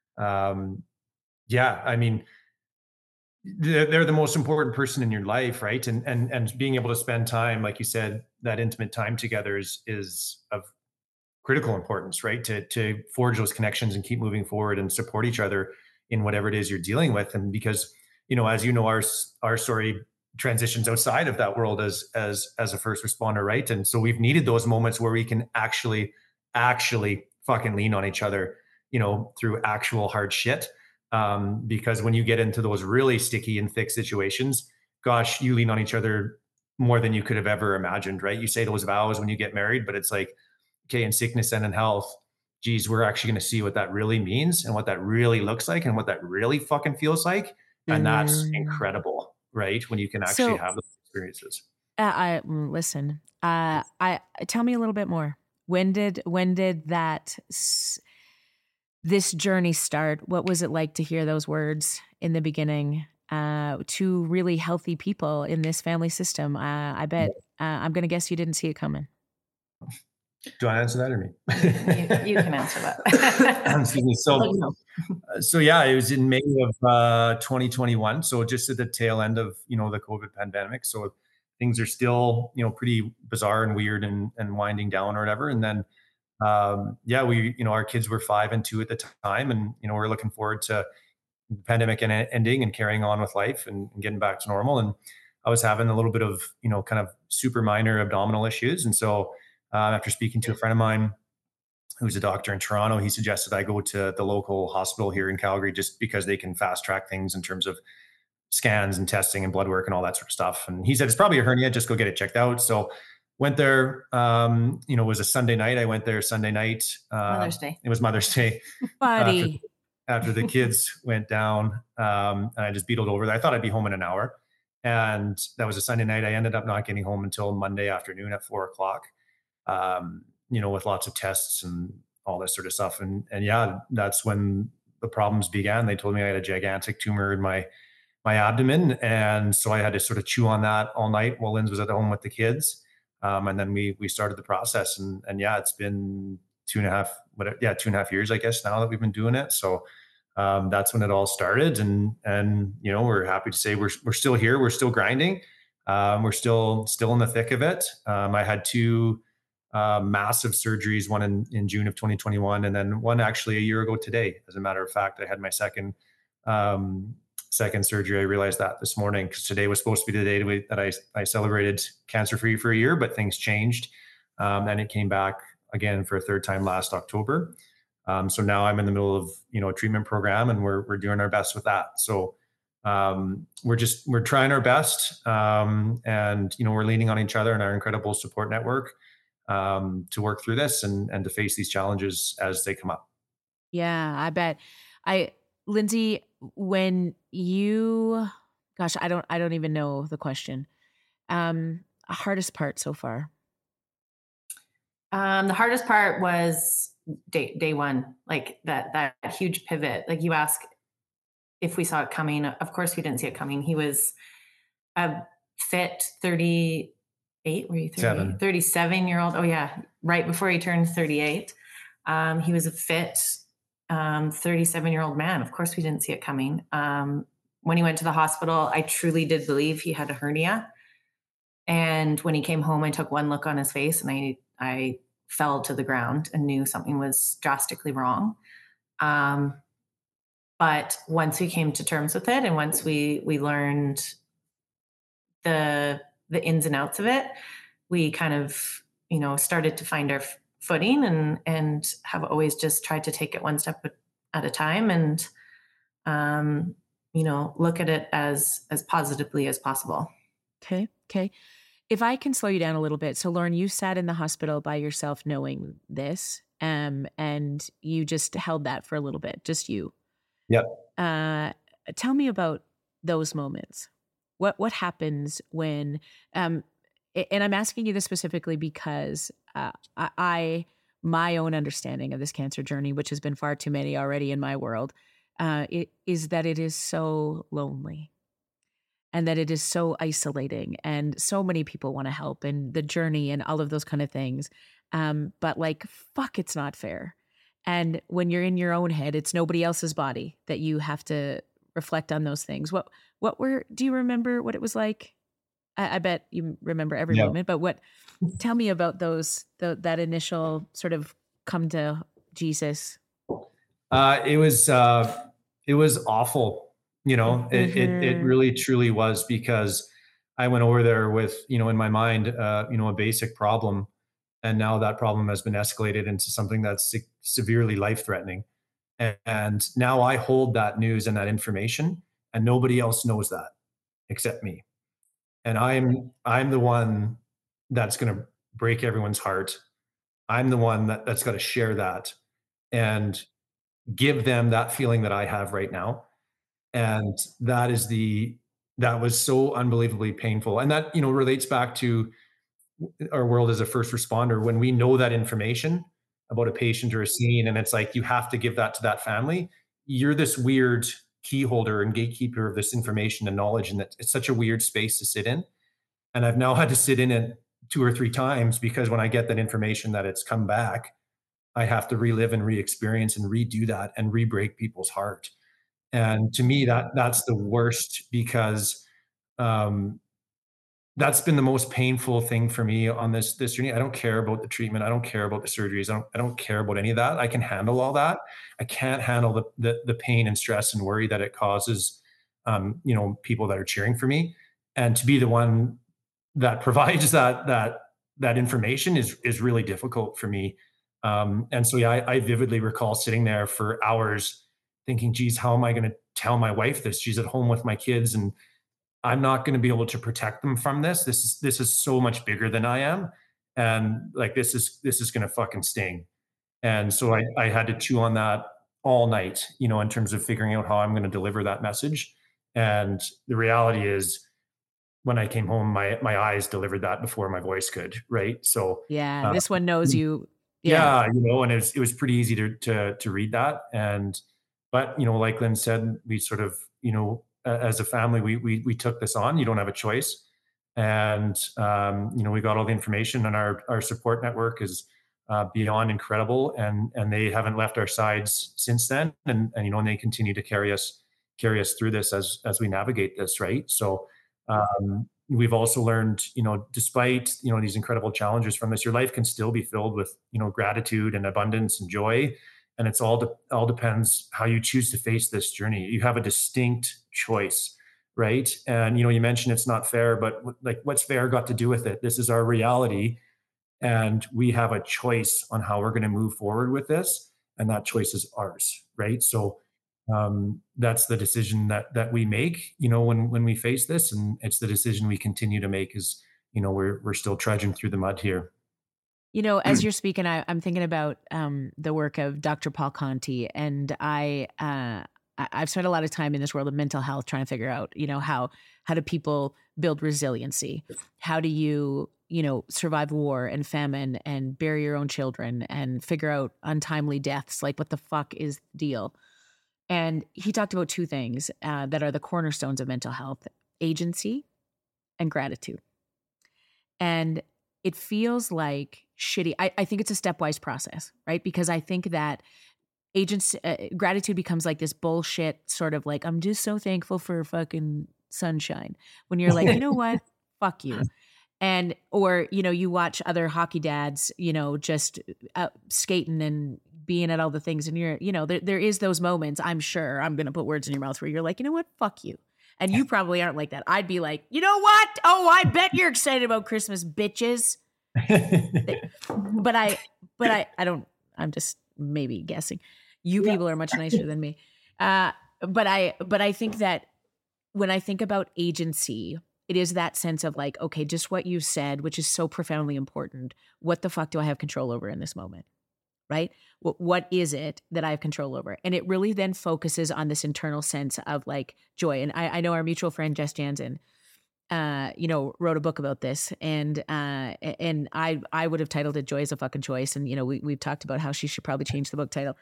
yeah, I mean, they're the most important person in your life, right? And being able to spend time, like you said, that intimate time together is of critical importance, right? To forge those connections and keep moving forward and support each other in whatever it is you're dealing with. And because, as you know, our story transitions outside of that world as a first responder, right? And so we've needed those moments where we can actually fucking lean on each other, through actual hard shit. Because when you get into those really sticky and thick situations, gosh, you lean on each other more than you could have ever imagined, right? You say those vows when you get married, but it's like, okay, in sickness and in health, geez, we're actually going to see what that really means and what that really looks like and what that really fucking feels like. And that's incredible, right? When you can actually So, have those experiences. Listen. I tell me a little bit more. When did this journey start? What was it like to hear those words in the beginning? Two really healthy people in this family system. I bet. I'm going to guess you didn't see it coming. Do you want to answer that or me? You can answer that. Excuse me. So yeah, it was in May of 2021. So just at the tail end of, the COVID pandemic. So things are still, pretty bizarre and weird and winding down or whatever. And then, we, our kids were 5 and 2 at the time. And, we're looking forward to the pandemic ending and carrying on with life and getting back to normal. And I was having a little bit of, kind of super minor abdominal issues. And so after speaking to a friend of mine, who's a doctor in Toronto, he suggested I go to the local hospital here in Calgary just because they can fast track things in terms of scans and testing and blood work and all that sort of stuff. And he said, it's probably a hernia, just go get it checked out. So went there, it was a Sunday night. I went there Sunday night. Mother's Day. It was Mother's Day. Buddy. After the kids went down, and I just beetled over there. I thought I'd be home in an hour. And that was a Sunday night. I ended up not getting home until Monday afternoon at 4:00. With lots of tests and all this sort of stuff. And yeah, that's when the problems began. They told me I had a gigantic tumor in my abdomen. And so I had to sort of chew on that all night while Linz was at home with the kids. And then we started the process and yeah, it's been 2.5 years, I guess, now that we've been doing it. So that's when it all started. And we're happy to say we're still here. We're still grinding. We're still in the thick of it. I had 2 massive surgeries, one in June of 2021, and then one actually a year ago today. As a matter of fact, I had my second surgery. I realized that this morning because today was supposed to be the day that I celebrated cancer-free for a year, but things changed. And it came back again for a third time last October. So now I'm in the middle of, a treatment program and we're doing our best with that. So we're trying our best. And, we're leaning on each other and our incredible support network to work through this and to face these challenges as they come up. Yeah, I bet. Lindsay, when you, gosh, I don't even know the question. Hardest part so far? The hardest part was day one, like that huge pivot. Like you ask if we saw it coming. Of course we didn't see it coming. He was a fit 38, were you 38? 37-year-old. Oh yeah. Right before he turned 38. He was a fit 37-year-old man. Of course we didn't see it coming. When he went to the hospital, I truly did believe he had a hernia. And when he came home, I took one look on his face and I fell to the ground and knew something was drastically wrong. But once we came to terms with it and once we learned the ins and outs of it, we kind of, started to find our footing and have always just tried to take it one step at a time and, look at it as positively as possible. Okay. If I can slow you down a little bit. So Lauren, you sat in the hospital by yourself knowing this, and you just held that for a little bit, just you. Yep. Tell me about those moments. What happens when, and I'm asking you this specifically because my own understanding of this cancer journey, which has been far too many already in my world, is that it is so lonely and that it is so isolating and so many people want to help and the journey and all of those kind of things. But like, fuck, it's not fair. And when you're in your own head, it's nobody else's body that you have to reflect on those things. Do you remember what it was like? I bet you remember every moment, but tell me about that initial sort of come to Jesus. It was awful. It really truly was, because I went over there with, in my mind, a basic problem. And now that problem has been escalated into something that's severely life-threatening. And now I hold that news and that information, and nobody else knows that except me. And I'm the one that's going to break everyone's heart. I'm the one that's got to share that and give them that feeling that I have right now. And that was so unbelievably painful. And that, relates back to our world as a first responder. When we know that information about a patient or a scene, and it's like, you have to give that to that family, you're this weird key holder and gatekeeper of this information and knowledge. And it's such a weird space to sit in. And I've now had to sit in it 2 or 3 times, because when I get that information that it's come back, I have to relive and re-experience and redo that and re-break people's heart. And to me, that's the worst, because that's been the most painful thing for me on this journey. I don't care about the treatment. I don't care about the surgeries. I don't care about any of that. I can handle all that. I can't handle the pain and stress and worry that it causes, people that are cheering for me. And to be the one that provides that information is really difficult for me. And so, I vividly recall sitting there for hours thinking, geez, how am I going to tell my wife this? She's at home with my kids, and I'm not going to be able to protect them from this. This is so much bigger than I am. And like, this is going to fucking sting. And so I had to chew on that all night, in terms of figuring out how I'm going to deliver that message. And the reality is, when I came home, my eyes delivered that before my voice could. Right. So this one knows you. Yeah. And it was pretty easy to read that. But like Lynn said, we sort of, as a family, we took this on. You don't have a choice. And, we got all the information, and our support network is beyond incredible. And they haven't left our sides since then. And they continue to carry us through this as we navigate this. Right. So, we've also learned, despite, these incredible challenges from this, your life can still be filled with, gratitude and abundance and joy. And it's all depends how you choose to face this journey. You have a distinct choice, right? And, you mentioned it's not fair, but like, what's fair got to do with it? This is our reality. And we have a choice on how we're going to move forward with this. And that choice is ours, right? So that's the decision that we make, when we face this. And it's the decision we continue to make as, we're still trudging through the mud here. As you're speaking, I'm thinking about the work of Dr. Paul Conti, and I've spent a lot of time in this world of mental health trying to figure out, how do people build resiliency? How do you, survive war and famine and bury your own children and figure out untimely deaths? Like, what the fuck is the deal? And he talked about 2 things that are the cornerstones of mental health: agency and gratitude. And it feels like shitty. I think it's a stepwise process, right? Because I think that gratitude becomes like this bullshit sort of like, I'm just so thankful for fucking sunshine. When you're like, you know what? Fuck you. or, you watch other hockey dads, just skating and being at all the things. And there is those moments, I'm sure, I'm going to put words in your mouth, where you're like, you know what? Fuck you. And you probably aren't like that. I'd be like, you know what? Oh, I bet you're excited about Christmas, bitches. But I don't, I'm just maybe guessing. You people are much nicer than me. But I think that when I think about agency, it is that sense of like, okay, just what you said, which is so profoundly important. What the fuck do I have control over in this moment? Right? What is it that I have control over? And it really then focuses on this internal sense of like joy. And I know our mutual friend, Jess Jansen, wrote a book about this, and I would have titled it "Joy is a Fucking Choice." And we've talked about how she should probably change the book title.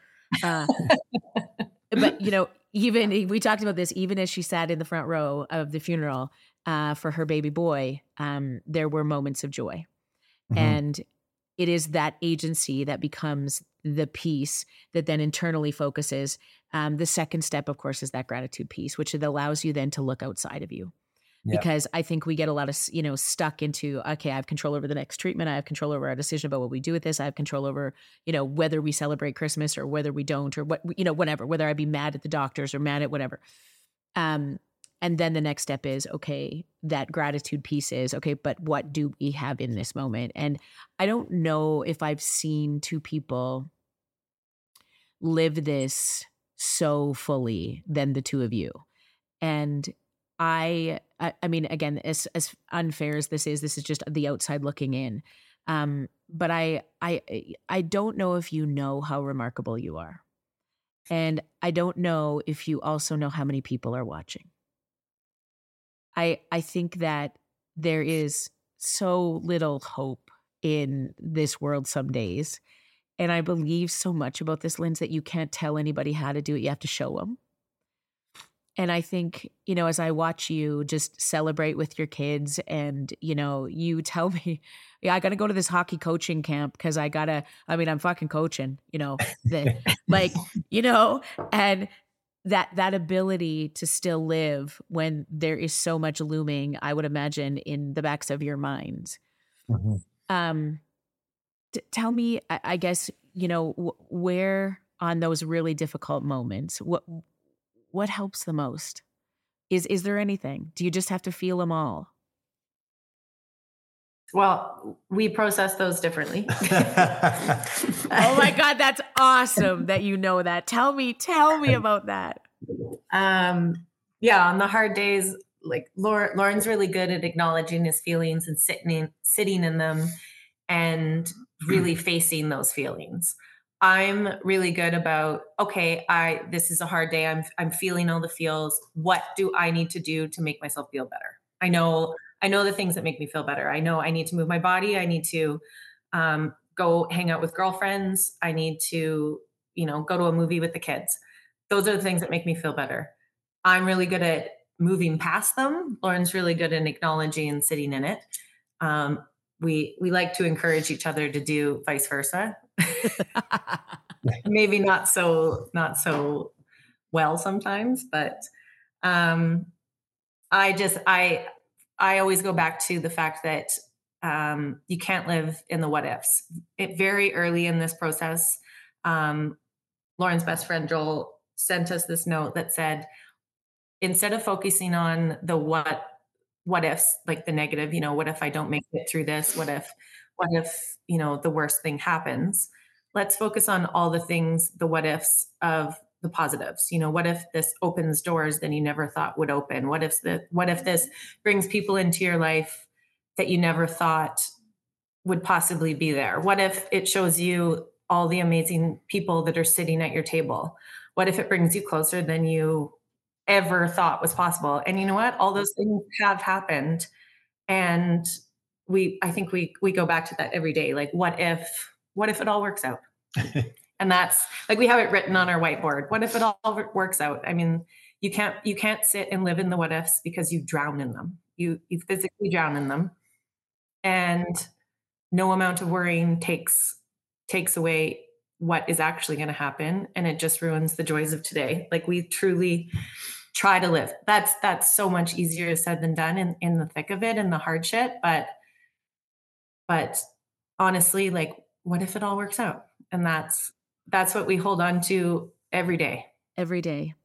But even we talked about this, even as she sat in the front row of the funeral for her baby boy, there were moments of joy, and it is that agency that becomes the piece that then internally focuses. The second step, of course, is that gratitude piece, which it allows you then to look outside of you. Yeah. Because I think we get a lot of, stuck into, okay, I have control over the next treatment. I have control over our decision about what we do with this. I have control over, whether we celebrate Christmas or whether we don't, or whatever, whether I be mad at the doctors or mad at whatever. And then the next step is, okay, that gratitude piece is, okay, but what do we have in this moment? And I don't know if I've seen two people live this so fully than the two of you. And I mean, again, as unfair as this is just the outside looking in. But I don't know if you know how remarkable you are. And I don't know if you also know how many people are watching. I think that there is so little hope in this world some days. And I believe so much about this, Linz, that you can't tell anybody how to do it. You have to show them. And I think, as I watch you just celebrate with your kids and, you tell me, yeah, I got to go to this hockey coaching camp because I'm fucking coaching, and that ability to still live when there is so much looming, I would imagine, in the backs of your minds. Tell me, I guess, where on those really difficult moments, what helps the most? Is there anything? Do you just have to feel them all? Well, we process those differently. Oh my God, that's awesome that you know that. Tell me about that. On the hard days, like Lauren's really good at acknowledging his feelings and sitting in them and really facing those feelings. I'm really good about, okay, this is a hard day. I'm feeling all the feels. What do I need to do to make myself feel better? I know the things that make me feel better. I know I need to move my body. I need to go hang out with girlfriends. I need to, go to a movie with the kids. Those are the things that make me feel better. I'm really good at moving past them. Lauren's really good at acknowledging and sitting in it. We like to encourage each other to do vice versa. Maybe not so well sometimes, but I always go back to the fact that you can't live in the what ifs. Very early in this process, Lauren's best friend Joel sent us this note that said, instead of focusing on the what ifs, like the negative, what if I don't make it through this? What if, the worst thing happens? Let's focus on all the things, the what ifs of the positives. What if this opens doors that you never thought would open? What if this brings people into your life that you never thought would possibly be there? What if it shows you all the amazing people that are sitting at your table? What if it brings you closer than you ever thought was possible? And you know what? All those things have happened. And I think we go back to that every day. Like, what if it all works out? And that's like, we have it written on our whiteboard. What if it all works out? I mean, you can't sit and live in the what ifs because you drown in them. You physically drown in them. And no amount of worrying takes away what is actually going to happen. And it just ruins the joys of today. Like, we truly try to live. That's so much easier said than done in the thick of it and the hard shit. But But honestly, like, what if it all works out? And that's what we hold on to every day. Every day.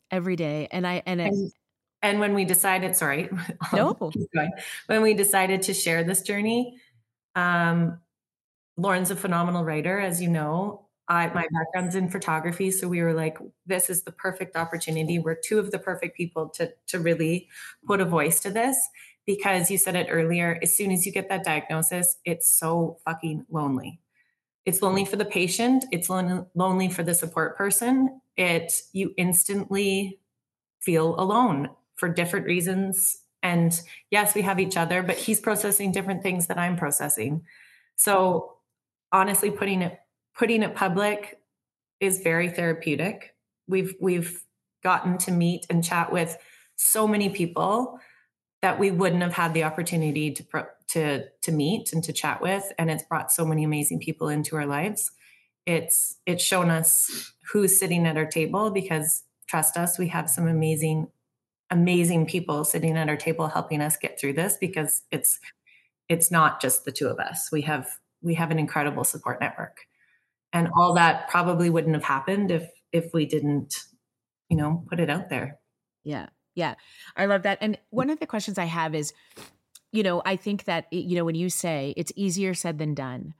And when we decided, sorry, No. keep going. When we decided to share this journey, Lauren's a phenomenal writer, as you know. My background's in photography, so we were like, this is the perfect opportunity. We're two of the perfect people to really put a voice to this, because you said it earlier, as soon as you get that diagnosis, it's so fucking lonely. It's lonely for the patient. It's lonely for the support person. You instantly feel alone for different reasons. And yes, we have each other, but he's processing different things that I'm processing. So honestly, putting it public is very therapeutic. We've gotten to meet and chat with so many people that we wouldn't have had the opportunity to meet and to chat with, and it's brought so many amazing people into our lives. It's shown us who's sitting at our table, because trust us, we have some amazing people sitting at our table helping us get through this, because it's not just the two of us. We have an incredible support network, and all that probably wouldn't have happened if we didn't, put it out there. Yeah. Yeah. I love that. And one of the questions I have is, I think that, when you say it's easier said than done,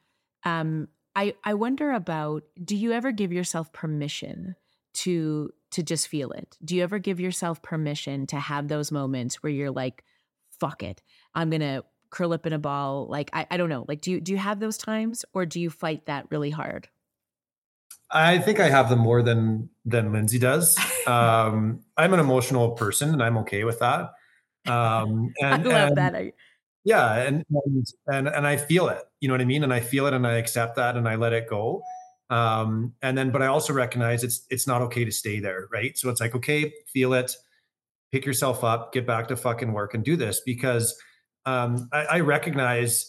I wonder about, do you ever give yourself permission to just feel it? Do you ever give yourself permission to have those moments where you're like, fuck it, I'm going to curl up in a ball? Like, I don't know. Like, do you have those times, or do you fight that really hard? I think I have them more than Lindsay does. I'm an emotional person, and I'm okay with that. And I love that. Yeah, and I feel it. You know what I mean? And I feel it, and I accept that, and I let it go. But I also recognize it's not okay to stay there, right? So it's like, okay, feel it, pick yourself up, get back to fucking work, and do this, because I recognize,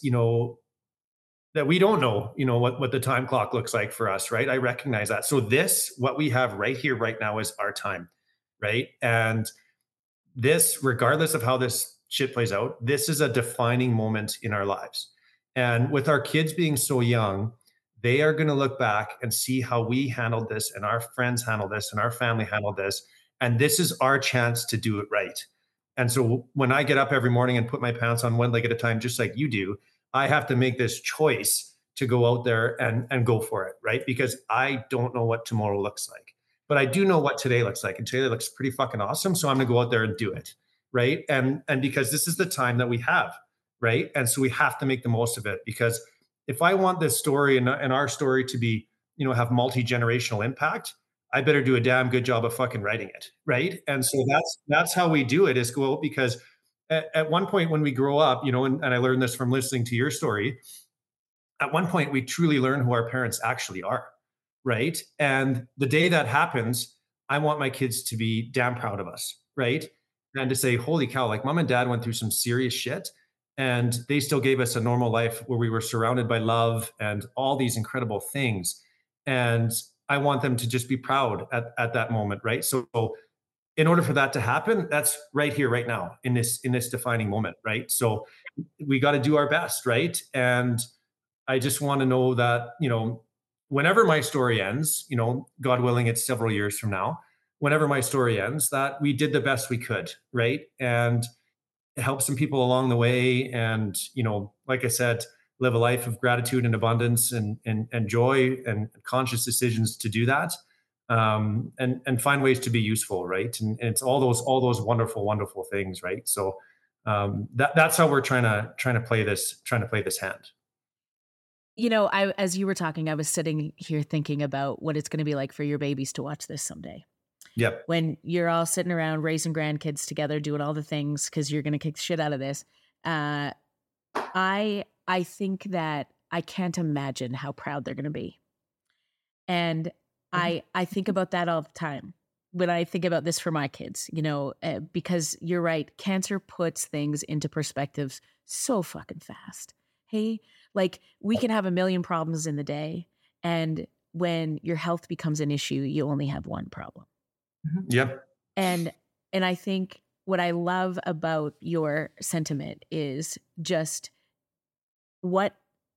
that we don't know, what the time clock looks like for us, right? I recognize that. So what we have right here, right now, is our time, right? And this, regardless of how this shit plays out, this is a defining moment in our lives. And with our kids being so young, they are going to look back and see how we handled this, and our friends handled this, and our family handled this. And this is our chance to do it right. And so when I get up every morning and put my pants on one leg at a time, just like you do, I have to make this choice to go out there and go for it, right? Because I don't know what tomorrow looks like, but I do know what today looks like. And today looks pretty fucking awesome. So I'm going to go out there and do it, right? And because this is the time that we have, right? And so we have to make the most of it, because if I want this story and our story to be, have multi-generational impact, I better do a damn good job of fucking writing it, right? And so that's how we do it, is go out, because at one point when we grow up, and I learned this from listening to your story, at one point we truly learn who our parents actually are, right? And the day that happens, I want my kids to be damn proud of us, right? And to say, holy cow, like mom and dad went through some serious shit, and they still gave us a normal life where we were surrounded by love and all these incredible things. And I want them to just be proud at that moment, right? So in order for that to happen, that's right here, right now, in this defining moment, right? So we got to do our best, right? And I just want to know that, whenever my story ends, God willing, it's several years from now, whenever my story ends, that we did the best we could, right? And help some people along the way. And, like I said, live a life of gratitude and abundance and joy and conscious decisions to do that. And find ways to be useful, right? And it's all those wonderful, wonderful things, right? So that's how we're trying to play this hand. As you were talking, I was sitting here thinking about what it's going to be like for your babies to watch this someday. Yep. When you're all sitting around raising grandkids together, doing all the things, because you're going to kick the shit out of this. I think that I can't imagine how proud they're going to be. And I think about that all the time when I think about this for my kids, because you're right. Cancer puts things into perspectives so fucking fast. Hey, like we can have a million problems in the day. And when your health becomes an issue, you only have one problem. Yep. And I think what I love about your sentiment is just what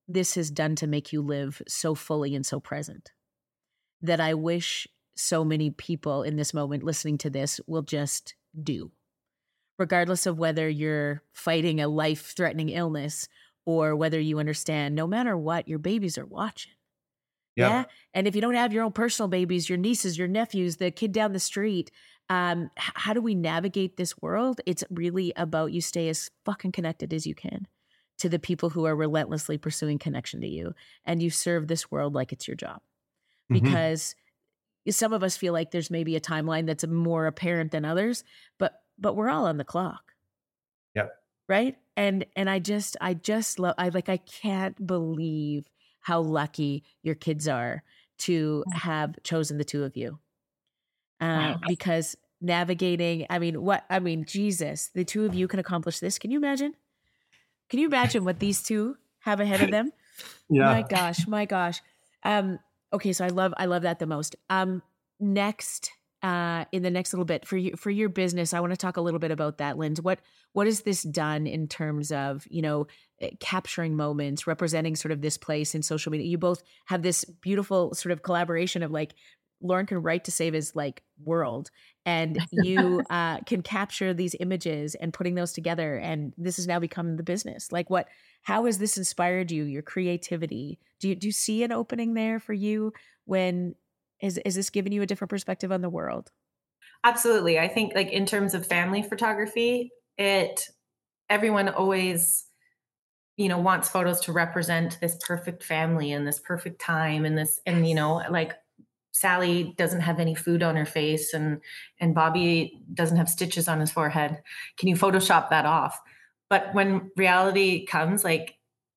this has done to make you live so fully and so present that I wish so many people in this moment listening to this will just do, regardless of whether you're fighting a life-threatening illness or whether you understand no matter what, your babies are watching. Yeah. And if you don't have your own personal babies, your nieces, your nephews, the kid down the street, how do we navigate this world? It's really about you stay as fucking connected as you can to the people who are relentlessly pursuing connection to you. And you serve this world like it's your job. Because some of us feel like there's maybe a timeline that's more apparent than others, but we're all on the clock. Yeah. Right. And I just love, I can't believe how lucky your kids are to have chosen the two of you. Because navigating, Jesus, the two of you can accomplish this. Can you imagine? Can you imagine what these two have ahead of them? Yeah. My gosh. Okay. So I love that the most. Next, in the next little bit for your business, I want to talk a little bit about that, Linz. What has this done in terms of, capturing moments, representing sort of this place in social media? You both have this beautiful sort of collaboration of like, Lauren can write to save his like world, and you can capture these images and putting those together. And this has now become the business. Like how has this inspired you, your creativity? Do you see an opening there for you when, is this giving you a different perspective on the world? Absolutely. I think like in terms of family photography, everyone always, wants photos to represent this perfect family and this perfect time and like Sally doesn't have any food on her face and Bobby doesn't have stitches on his forehead. Can you Photoshop that off? But when reality comes, like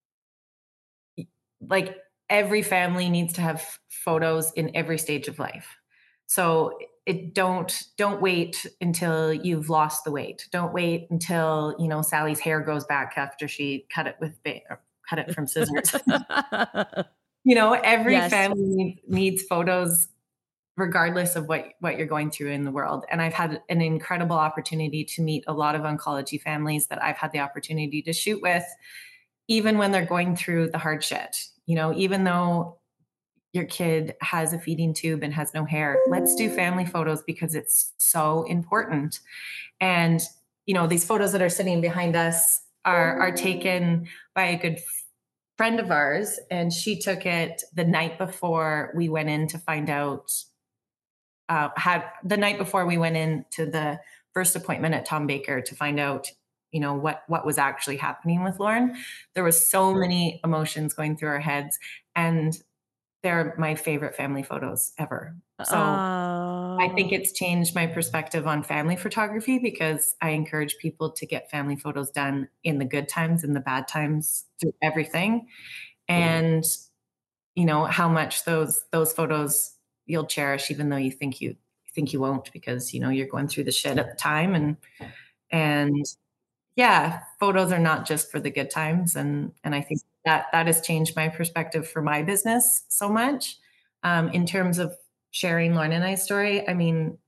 every family needs to have photos in every stage of life. So don't wait until you've lost the weight. Don't wait until, Sally's hair grows back after she cut it from scissors. Every family needs photos regardless of what you're going through in the world. And I've had an incredible opportunity to meet a lot of oncology families that I've had the opportunity to shoot with, even when they're going through the hard shit. Even though your kid has a feeding tube and has no hair, let's do family photos because it's so important. And, these photos that are sitting behind us are taken by a good friend of ours. And she took it the night before we went in to find out, the night before we went into the first appointment at Tom Baker to find out, what was actually happening with Lauren. There was so many emotions going through our heads, and they're my favorite family photos ever. So I think it's changed my perspective on family photography because I encourage people to get family photos done in the good times and the bad times, through everything. And, how much those photos you'll cherish, even though you think you won't, because, you're going through the shit at the time. And yeah, photos are not just for the good times. And I think that has changed my perspective for my business so much. In terms of sharing Lauren and I's story, I mean,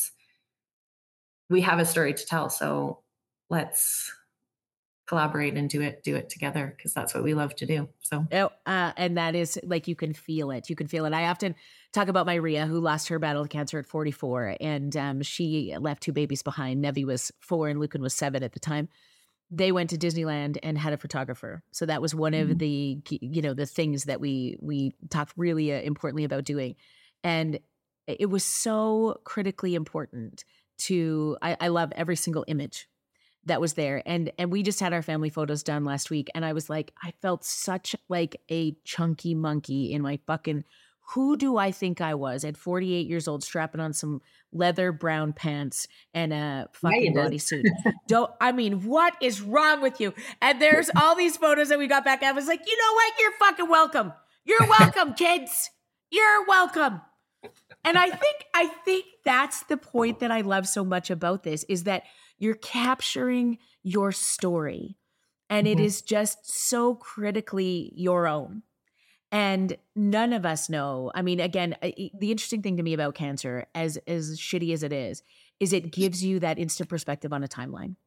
we have a story to tell. So let's collaborate and do it together, because that's what we love to do. So and that is like, you can feel it. I often talk about my Rhea, who lost her battle to cancer at 44, and she left two babies behind. Nevi was 4 and Lucan was 7 at the time. They went to Disneyland and had a photographer. So that was one of the the things that we talked really importantly about doing. And it was so critically important to, I love every single image that was there. And we just had our family photos done last week. And I was like, I felt such like a chunky monkey in my fucking, who do I think I was at 48 years old, strapping on some leather brown pants and a fucking bodysuit? What is wrong with you? And there's all these photos that we got back. I was like, you know what? You're fucking welcome. You're welcome, kids. You're welcome. And I think that's the point that I love so much about this, is that you're capturing your story, and it is just so critically your own. And none of us know. I mean, again, the interesting thing to me about cancer, as shitty as it is it gives you that instant perspective on a timeline.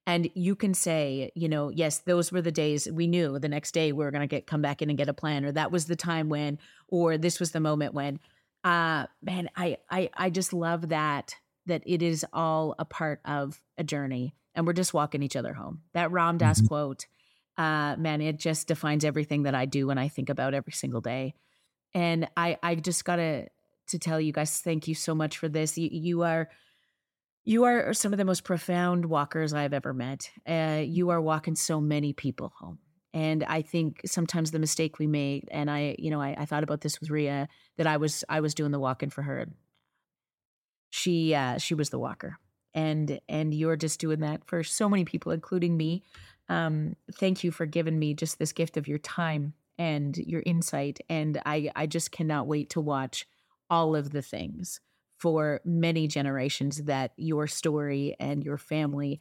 And you can say, yes, those were the days we knew the next day we were going to come back in and get a plan, or that was the time when, or this was the moment when. Man, I just love that it is all a part of a journey, and we're just walking each other home. That Ram Dass quote, man, it just defines everything that I do and I think about every single day. And I just got to tell you guys, thank you so much for this. You are some of the most profound walkers I've ever met. You are walking so many people home. And I think sometimes the mistake we made, and I thought about this with Ria, that I was doing the walking for her. She was the walker, and you're just doing that for so many people, including me. Thank you for giving me just this gift of your time and your insight. And I just cannot wait to watch all of the things for many generations that your story and your family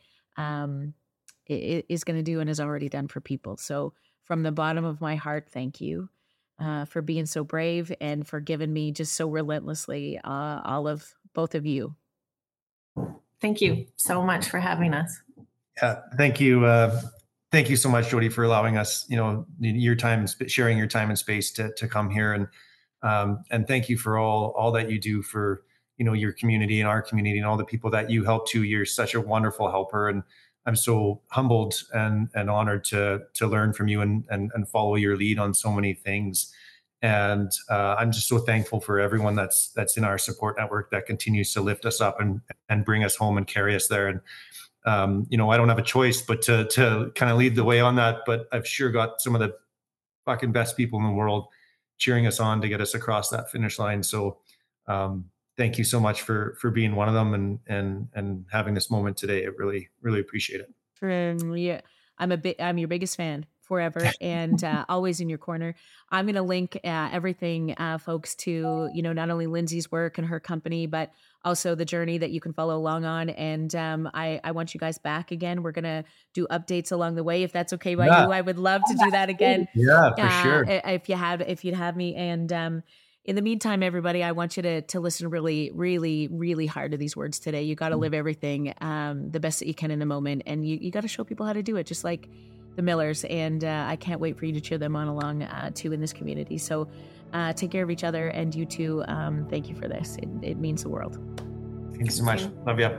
is going to do and has already done for people. So from the bottom of my heart, thank you for being so brave and for giving me just so relentlessly all of both of you. Thank you so much for having us. Yeah, thank you. Thank you so much, Jody, for allowing us, your time, sharing your time and space to come here. And thank you for all that you do for, your community and our community and all the people that you help too. You're such a wonderful helper. And I'm so humbled and honored to learn from you and follow your lead on so many things. And I'm just so thankful for everyone that's in our support network that continues to lift us up and bring us home and carry us there. And, I don't have a choice but to kind of lead the way on that, but I've sure got some of the fucking best people in the world cheering us on to get us across that finish line. So thank you so much for being one of them and having this moment today. I really, really appreciate it. Yeah, I'm your biggest fan forever and always in your corner. I'm going to link everything, folks, to, not only Lindsay's work and her company, but also the journey that you can follow along on. And I want you guys back again. We're going to do updates along the way. If that's okay by you, I would love to do that again. Yeah, for sure. If you'd have me. And in the meantime, everybody, I want you to listen really, really, really hard to these words today. You got to live everything the best that you can in the moment. And you got to show people how to do it, just like the Millers. And I can't wait for you to cheer them on along too in this community. So take care of each other, and you too. Thank you for this. It means the world. Thanks so much. Love you.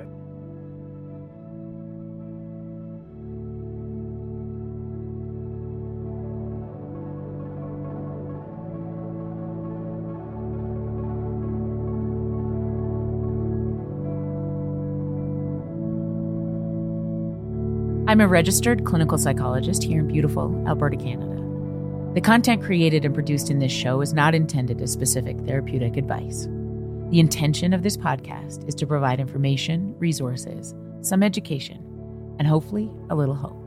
I'm a registered clinical psychologist here in beautiful Alberta, Canada. The content created and produced in this show is not intended as specific therapeutic advice. The intention of this podcast is to provide information, resources, some education, and hopefully a little hope.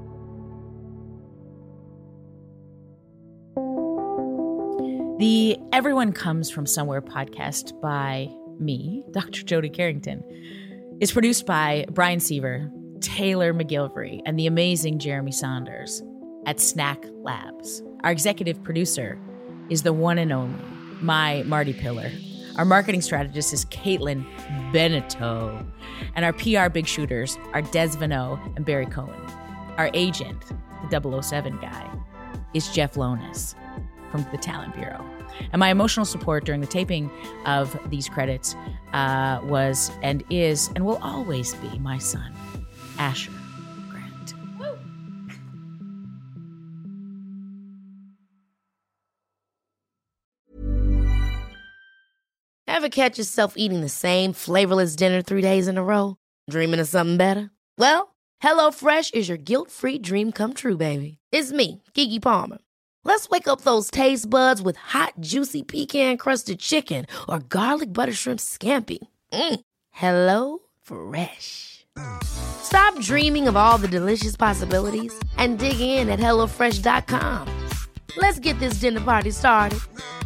The Everyone Comes From Somewhere podcast by me, Dr. Jody Carrington, is produced by Brian Seaver, Taylor McGilvery, and the amazing Jeremy Saunders at Snack Labs. Our executive producer is the one and only, my Marty Pillar. Our marketing strategist is Caitlin Beneteau. And our PR big shooters are Des Vanneau and Barry Cohen. Our agent, the 007 guy, is Jeff Lonis from the Talent Bureau. And my emotional support during the taping of these credits was and is and will always be my son, Asher Grant. Woo. Ever catch yourself eating the same flavorless dinner 3 days in a row? Dreaming of something better? Well, HelloFresh is your guilt-free dream come true, baby. It's me, Keke Palmer. Let's wake up those taste buds with hot, juicy pecan-crusted chicken or garlic butter shrimp scampi. Hello Fresh. Stop dreaming of all the delicious possibilities and dig in at HelloFresh.com. Let's get this dinner party started.